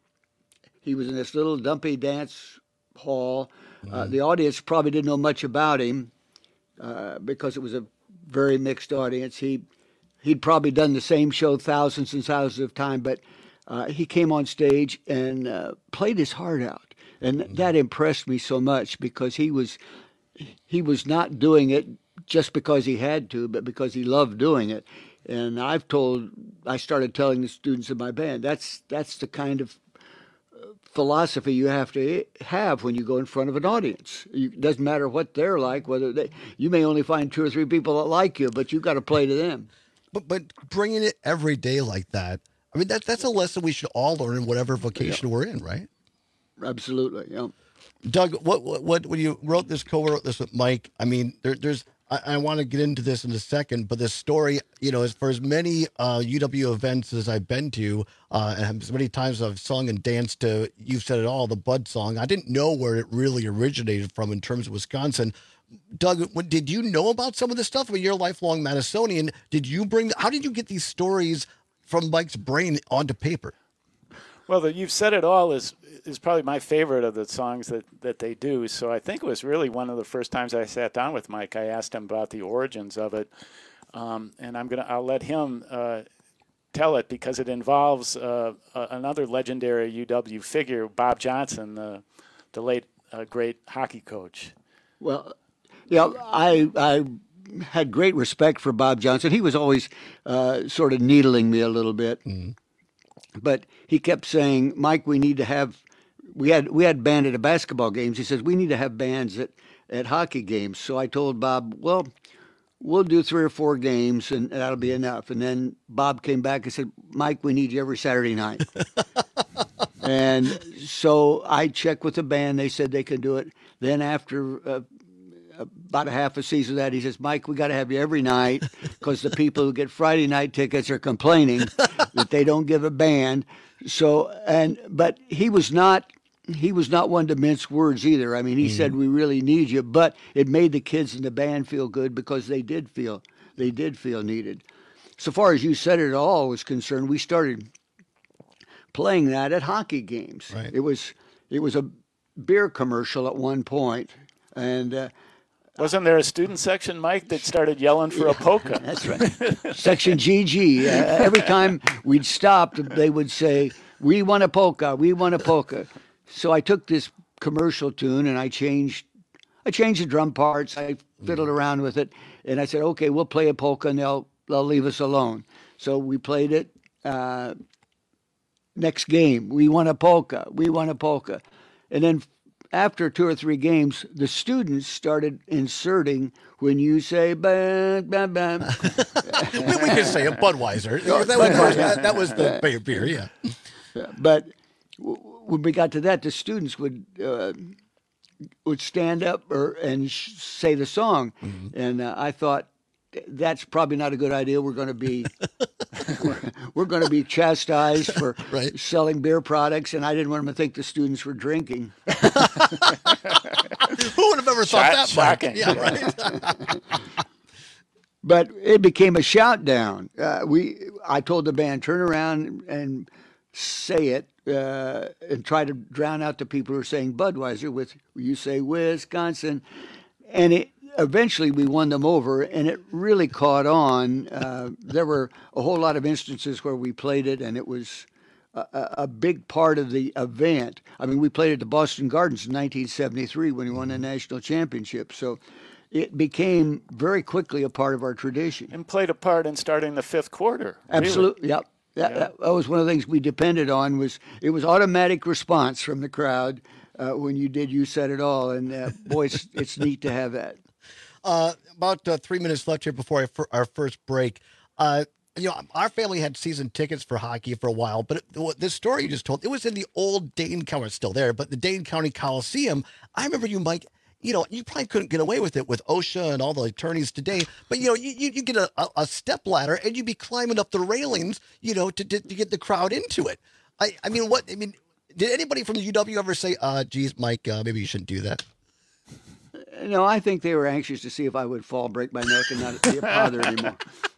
He was in this little dumpy dance hall. Mm-hmm. Uh, the audience probably didn't know much about him uh, because it was a very mixed audience. He, he'd probably done the same show thousands and thousands of times, but uh, he came on stage and uh, played his heart out. And mm-hmm. that impressed me so much because he was he was not doing it just because he had to, but because he loved doing it. And I've told, I started telling the students in my band, that's that's the kind of philosophy you have to have when you go in front of an audience. It doesn't matter what they're like, whether they, you may only find two or three people that like you, but you've got to play to them. But but bringing it every day like that, I mean, that, that's a lesson we should all learn in whatever vocation yeah. we're in, right? Absolutely, yeah. Doug, what, what, what, when you wrote this, co-wrote this with Mike, I mean, there, there's, I, I want to get into this in a second, but this story, you know, as for as many uh, U W events as I've been to, uh, and as many times I've sung and danced to, You've Said It All, the Bud song, I didn't know where it really originated from in terms of Wisconsin. Doug, what, did you know about some of this stuff? I mean, you're a lifelong Madisonian. Did you bring, how did you get these stories from Mike's brain onto paper? Well, the You've Said It All is is probably my favorite of the songs that, that they do. So I think it was really one of the first times I sat down with Mike. I asked him about the origins of it, um, and I'm gonna I'll let him uh, tell it because it involves uh, uh, another legendary U W figure, Bob Johnson, the the late uh, great hockey coach. Well, yeah, I I had great respect for Bob Johnson. He was always uh, sort of needling me a little bit. Mm. But he kept saying, Mike, we need to have, we had we had band at the basketball games. He says, we need to have bands at, at hockey games. So I told Bob, well, we'll do three or four games and that'll be enough. And then Bob came back and said, Mike, we need you every Saturday night. And so I checked with the band. They said they could do it. Then after uh, about a half a season of that, he says, Mike, we got to have you every night because the people who get Friday night tickets are complaining that they don't give a band. So, and but he was not he was not one to mince words either. I mean, he mm-hmm. said, we really need you, but it made the kids in the band feel good because they did feel they did feel needed. So far as You Said It All was concerned, we started playing that at hockey games. Right. It was it was a beer commercial at one point, and uh, wasn't there a student section, Mike, that started yelling for yeah, a polka? That's right. Section G G. Uh, every time we'd stop, they would say, "We want a polka. We want a polka." So I took this commercial tune and I changed. I changed the drum parts. I fiddled around with it, and I said, "Okay, we'll play a polka, and they'll they'll leave us alone." So we played it. Uh, next game, we want a polka. We want a polka, and then after two or three games, the students started inserting when you say bam, bam, bam. we, we could say a Budweiser. That was, that, that was the beer, beer, yeah. But when we got to that, the students would uh, would stand up or and sh- say the song, mm-hmm. and uh, I thought that's probably not a good idea. We're going to be we're, we're going to be chastised for right. selling beer products, and I didn't want them to think the students were drinking. Who would have ever thought that, Mike? Shocking. Yeah, right. But it became a shout down. Uh, we, I told the band, turn around and say it, uh, and try to drown out the people who are saying Budweiser with, you say Wisconsin. And it, eventually we won them over, and it really caught on. Uh, there were a whole lot of instances where we played it, and it was a, a big part of the event. I mean, we played at the Boston Gardens in nineteen seventy-three when we won the national championship. So it became very quickly a part of our tradition. And played a part in starting the fifth quarter. Absolutely, really. Yep. That, Yeah. that was one of the things we depended on. Was it was automatic response from the crowd uh, when you did You Said It All, and uh, boy, it's, it's neat to have that. Uh, about uh, three minutes left here before our, our first break. Uh, you know, our family had season tickets for hockey for a while, but it, this story you just told, it was in the old Dane County, it's still there, but the Dane County Coliseum. I remember you, Mike, you know, you probably couldn't get away with it with OSHA and all the attorneys today, but, you know, you, you, you get a, a, a step ladder and you'd be climbing up the railings, you know, to, to, to get the crowd into it. I, I mean, what, I mean, did anybody from the U W ever say, uh, geez, Mike, uh, maybe you shouldn't do that? No, I think they were anxious to see if I would fall, break my neck, and not be a father anymore.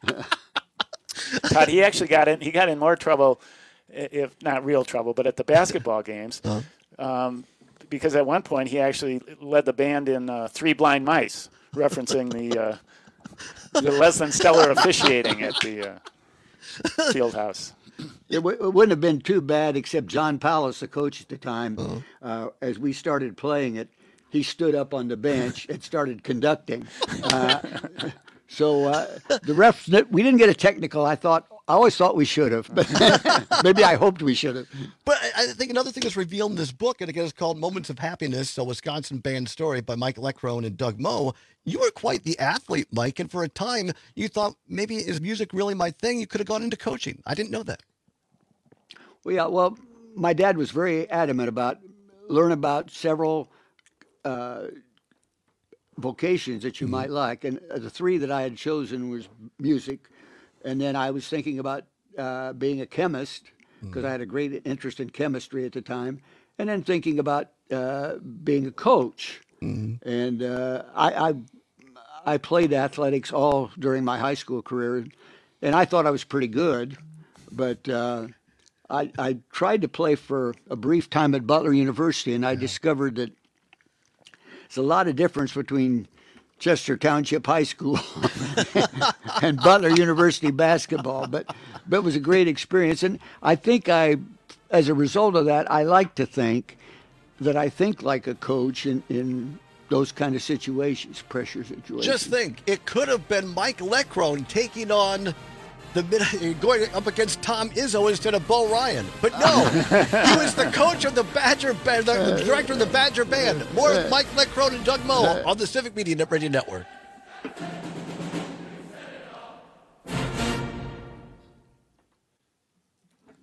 Todd, he actually got in. He got in more trouble, if not real trouble, but at the basketball games, uh-huh. um, because at one point he actually led the band in uh, Three Blind Mice, referencing the uh, the less than stellar officiating at the uh, field house. It, w- it wouldn't have been too bad, except John Pallas, the coach at the time, uh-huh. uh, as we started playing it, he stood up on the bench and started conducting. Uh, so uh, the refs, we didn't get a technical. I thought, I always thought we should have, but maybe I hoped we should have. But I think another thing that's revealed in this book, and again, it's called Moments of Happiness, a Wisconsin band story by Mike Leckrone and Doug Moe. You were quite the athlete, Mike, and for a time you thought maybe is music really my thing? You could have gone into coaching. I didn't know that. Well, yeah, well, my dad was very adamant about learn about several Uh, vocations that you mm-hmm. might like, and uh, the three that I had chosen was music, and then I was thinking about uh, being a chemist because mm-hmm. I had a great interest in chemistry at the time, and then thinking about uh, being a coach. Mm-hmm. And uh, I, I I played athletics all during my high school career, and I thought I was pretty good, but uh, I, I tried to play for a brief time at Butler University, and I yeah. discovered that there's a lot of difference between Chester Township High School and Butler University basketball, but, but it was a great experience. And I think I, as a result of that, I like to think that I think like a coach in, in those kind of situations, pressure situations. Just think, it could have been Mike Leckrone taking on the mid, going up against Tom Izzo instead of Bo Ryan. But no, he was the coach of the Badger Band, the director of the Badger Band. More with Mike Leckrone and Doug Moe on the Civic Media Radio Network.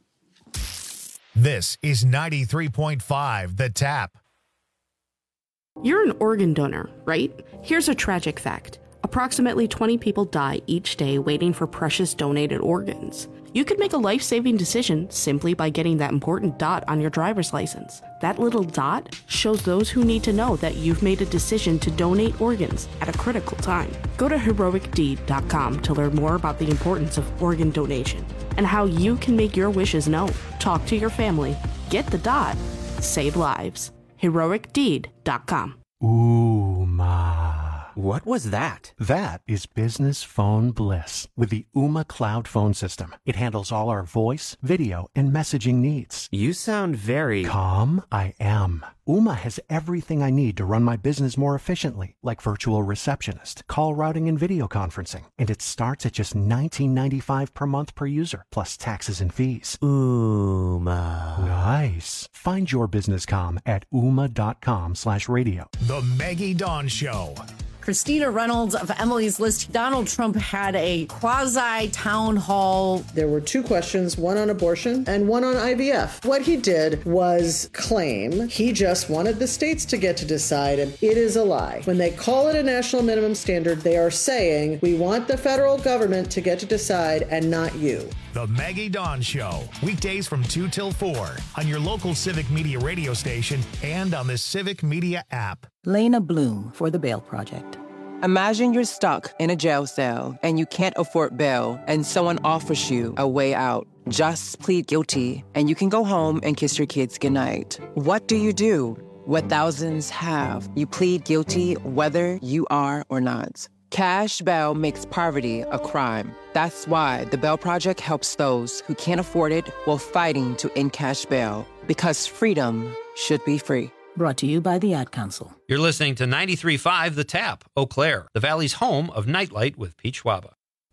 This is ninety-three point five The Tap. You're an organ donor, right? Here's a tragic fact. Approximately twenty people die each day waiting for precious donated organs. You could make a life-saving decision simply by getting that important dot on your driver's license. That little dot shows those who need to know that you've made a decision to donate organs at a critical time. Go to heroic deed dot com to learn more about the importance of organ donation and how you can make your wishes known. Talk to your family. Get the dot. Save lives. heroic deed dot com. Ooh, ma. What was that? That is business phone bliss with the Ooma Cloud Phone System. It handles all our voice, video, and messaging needs. You sound very... Calm? I am. Ooma has everything I need to run my business more efficiently, like virtual receptionist, call routing, and video conferencing. And it starts at just nineteen ninety-five per month per user, plus taxes and fees. Ooma. Nice. Find your business comm at ooma.com slash radio. The Maggie Dawn Show. Christina Reynolds of Emily's List. Donald Trump had a quasi-town hall. There were two questions, one on abortion and one on I V F. What he did was claim he just wanted the states to get to decide, and it is a lie. When they call it a national minimum standard, they are saying, we want the federal government to get to decide and not you. The Maggie Dawn Show, weekdays from two till four on your local Civic Media radio station and on the Civic Media app. Lena Bloom for the Bail Project. Imagine you're stuck in a jail cell and you can't afford bail and someone offers you a way out. Just plead guilty and you can go home and kiss your kids goodnight. What do you do? What thousands have. You plead guilty whether you are or not. Cash bail makes poverty a crime. That's why the Bail Project helps those who can't afford it while fighting to end cash bail. Because freedom should be free. Brought to you by the Ad Council. You're listening to ninety-three point five The Tap, Eau Claire, the Valley's home of Nightlight with Pete Schwaba.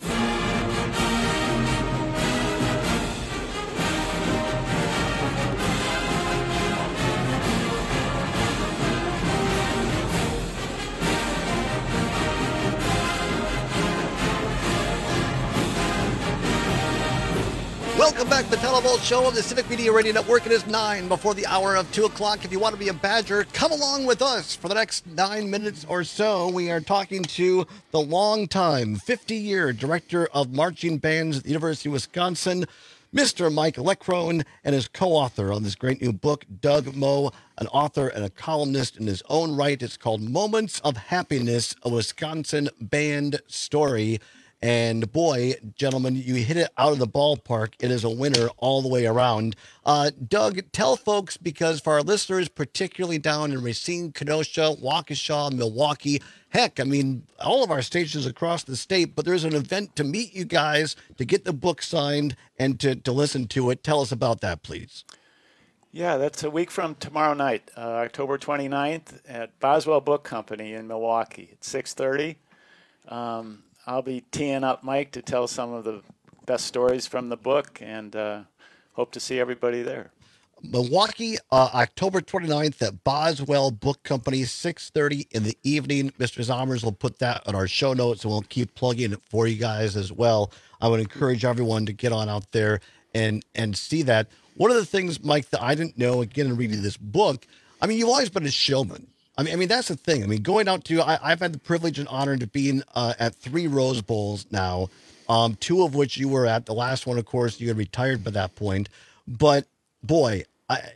Welcome back to the Televolt Show of the Civic Media Radio Network. It is nine before the hour of two o'clock. If you want to be a Badger, come along with us for the next nine minutes or so. We are talking to the longtime fifty-year director of marching bands at the University of Wisconsin, Mister Mike Leckrone, and his co-author on this great new book, Doug Moe, an author and a columnist in his own right. It's called Moments of Happiness, a Wisconsin Band Story. And boy, gentlemen, you hit it out of the ballpark. It is a winner all the way around. Uh, Doug, tell folks, because for our listeners, particularly down in Racine, Kenosha, Waukesha, Milwaukee, heck, I mean, all of our stations across the state, but there's an event to meet you guys, to get the book signed, and to, to listen to it. Tell us about that, please. Yeah, that's a week from tomorrow night, uh, October twenty-ninth, at Boswell Book Company in Milwaukee at six thirty. Um, I'll be teeing up Mike to tell some of the best stories from the book, and uh, hope to see everybody there. Milwaukee, uh, October twenty-ninth at Boswell Book Company, six thirty in the evening. Mister Zommers will put that on our show notes, and we'll keep plugging it for you guys as well. I would encourage everyone to get on out there and, and see that. One of the things, Mike, that I didn't know, again, in reading this book, I mean, you've always been a showman. I mean, I mean that's the thing. I mean, going out to, I, I've had the privilege and honor to being uh, at three Rose Bowls now, um, two of which you were at. The last one, of course, you had retired by that point. But boy, I,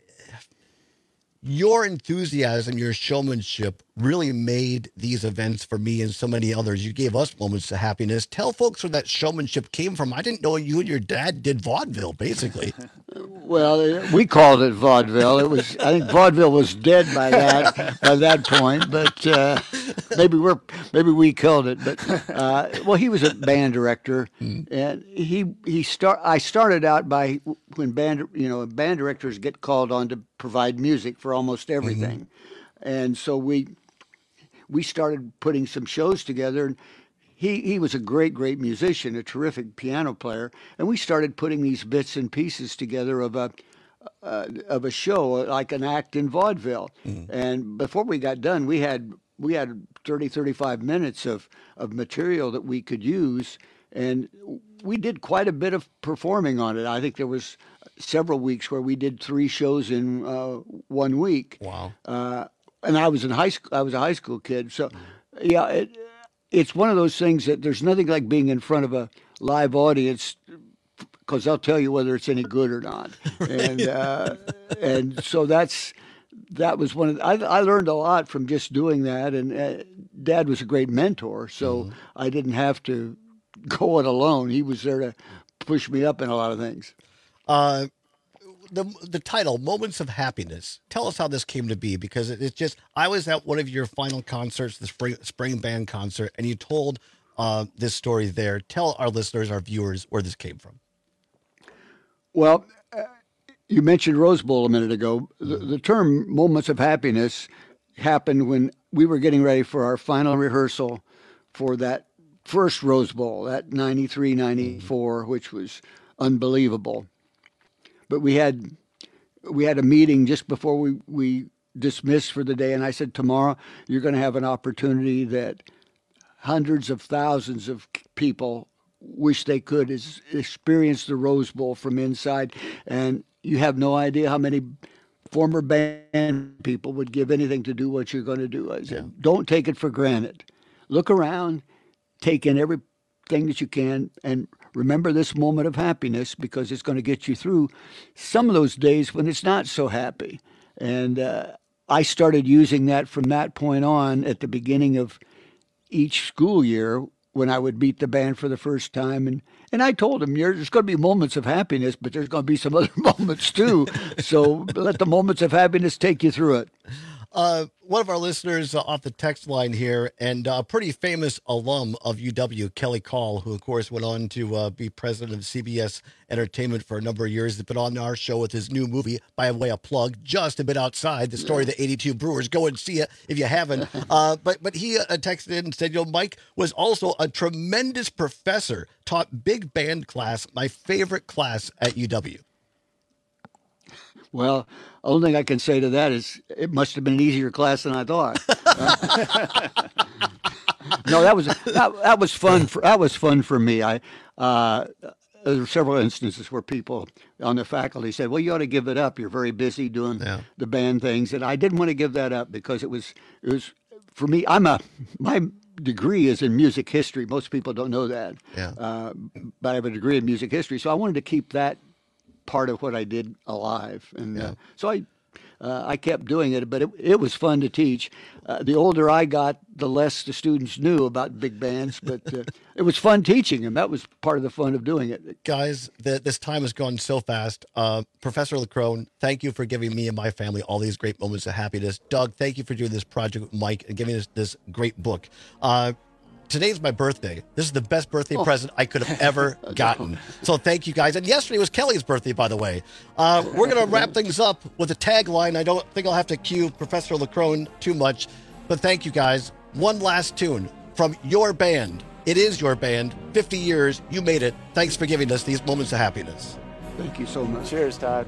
your enthusiasm, your showmanship really made these events for me and so many others. You gave us moments of happiness. Tell folks where that showmanship came from. I didn't know you and your dad did vaudeville, basically. Well, we called it vaudeville. It was, I think, vaudeville was dead by that by that point. But uh, maybe we're maybe we killed it. But uh, well, he was a band director, and he he start. I started out by when band you know band directors get called on to provide music for almost everything, mm-hmm. and so we we started putting some shows together. And He he was a great, great musician, a terrific piano player, and we started putting these bits and pieces together of a uh, of a show, like an act in vaudeville. Mm. And before we got done, we had we had thirty, thirty-five minutes of, of material that we could use, and we did quite a bit of performing on it. I think there was several weeks where we did three shows in uh, one week. Wow. Uh, and I was in high school. I was a high school kid, so yeah, it, it's one of those things that there's nothing like being in front of a live audience, because they'll tell you whether it's any good or not. And uh, and so that's that was one of the, I, I learned a lot from just doing that. And uh, Dad was a great mentor, so mm-hmm. I didn't have to go it alone. He was there to push me up in a lot of things. Uh, the the title, Moments of Happiness. Tell us how this came to be, because it, it's just, I was at one of your final concerts, the spring, spring band concert, and you told uh, this story there. Tell our listeners, our viewers, where this came from. Well, uh, you mentioned Rose Bowl a minute ago. The, the term Moments of Happiness happened when we were getting ready for our final rehearsal for that first Rose Bowl, that ninety-three ninety-four, which was unbelievable. But we had we had a meeting just before we, we dismissed for the day, and I said, tomorrow you're going to have an opportunity that hundreds of thousands of people wish they could is experience the Rose Bowl from inside, and you have no idea how many former band people would give anything to do what you're going to do. I said, yeah. Don't take it for granted. Look around, take in everything that you can, and remember this moment of happiness, because it's going to get you through some of those days when it's not so happy. And uh, I started using that from that point on at the beginning of each school year when I would meet the band for the first time. And, and I told them, there's going to be moments of happiness, but there's going to be some other moments too. So let the moments of happiness take you through it. Uh, one of our listeners uh, off the text line here, and a uh, pretty famous alum of U W, Kelly Call, who, of course, went on to uh, be president of C B S Entertainment for a number of years. He's been on our show with his new movie, by way of plug, Just a Bit Outside, the story of the eighty-two Brewers. Go and see it if you haven't. Uh, but but he uh, texted in and said, you know, Mike was also a tremendous professor, taught big band class, my favorite class at U W. Well, the only thing I can say to that is it must have been an easier class than I thought. No, that was that, that was fun. For, that was fun for me. I uh, there were several instances where people on the faculty said, "Well, you ought to give it up. You're very busy doing yeah. the band things," and I didn't want to give that up because it was it was for me. I'm a my degree is in music history. Most people don't know that. Yeah. Uh, but I have a degree in music history, so I wanted to keep that part of what I did alive, and yeah. uh, so I uh, I kept doing it. But it it was fun to teach. Uh, the older I got, the less the students knew about big bands, but uh, it was fun teaching them. That was part of the fun of doing it. Guys, the, this time has gone so fast. Uh, Professor LeCrone, thank you for giving me and my family all these great moments of happiness. Doug, thank you for doing this project with Mike and giving us this great book. Uh, Today's my birthday. This is the best birthday oh. present I could have ever gotten. So thank you, guys. And yesterday was Kelly's birthday, by the way. Uh, we're going to wrap things up with a tagline. I don't think I'll have to cue Professor LeCrone too much, but thank you, guys. One last tune from your band. It is your band. fifty years. You made it. Thanks for giving us these moments of happiness. Thank you so much. Cheers, Todd.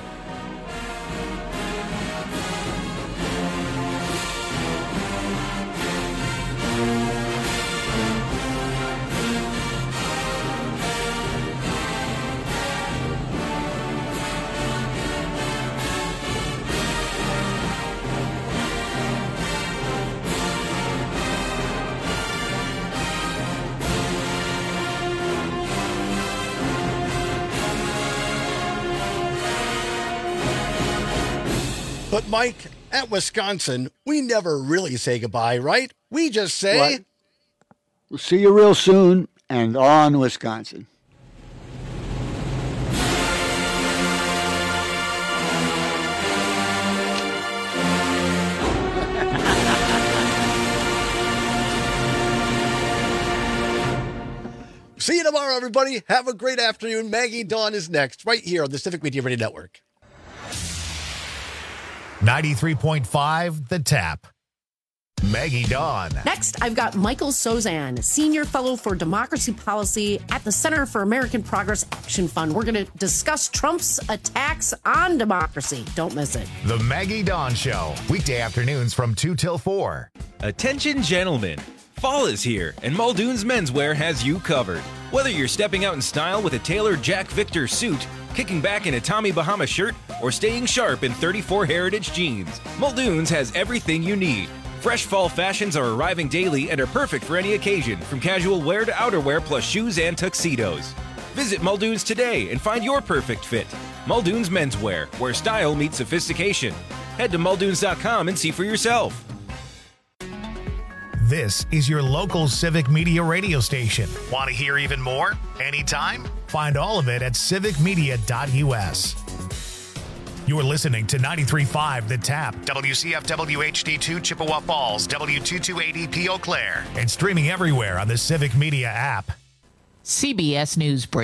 But, Mike, at Wisconsin, we never really say goodbye, right? We just say... What? We'll see you real soon, and on Wisconsin. See you tomorrow, everybody. Have a great afternoon. Maggie Dawn is next, right here on the Civic Media Radio Network. ninety-three point five The Tap. Maggie Dawn. Next, I've got Michael Sozan, Senior Fellow for Democracy Policy at the Center for American Progress Action Fund. We're going to discuss Trump's attacks on democracy. Don't miss it. The Maggie Dawn Show. Weekday afternoons from two till four. Attention, gentlemen. Fall is here, and Muldoon's Menswear has you covered. Whether you're stepping out in style with a tailored Jack Victor suit, kicking back in a Tommy Bahama shirt, or staying sharp in thirty-four Heritage jeans, Muldoon's has everything you need. Fresh fall fashions are arriving daily and are perfect for any occasion, from casual wear to outerwear plus shoes and tuxedos. Visit Muldoon's today and find your perfect fit. Muldoon's Menswear, where style meets sophistication. Head to muldoons dot com and see for yourself. This is your local Civic Media radio station. Want to hear even more? Anytime? Find all of it at civic media dot u s. You're listening to ninety-three point five The Tap, W C F W H D two Chippewa Falls, W two two eight E P Eau Claire, and streaming everywhere on the Civic Media app. C B S News Break.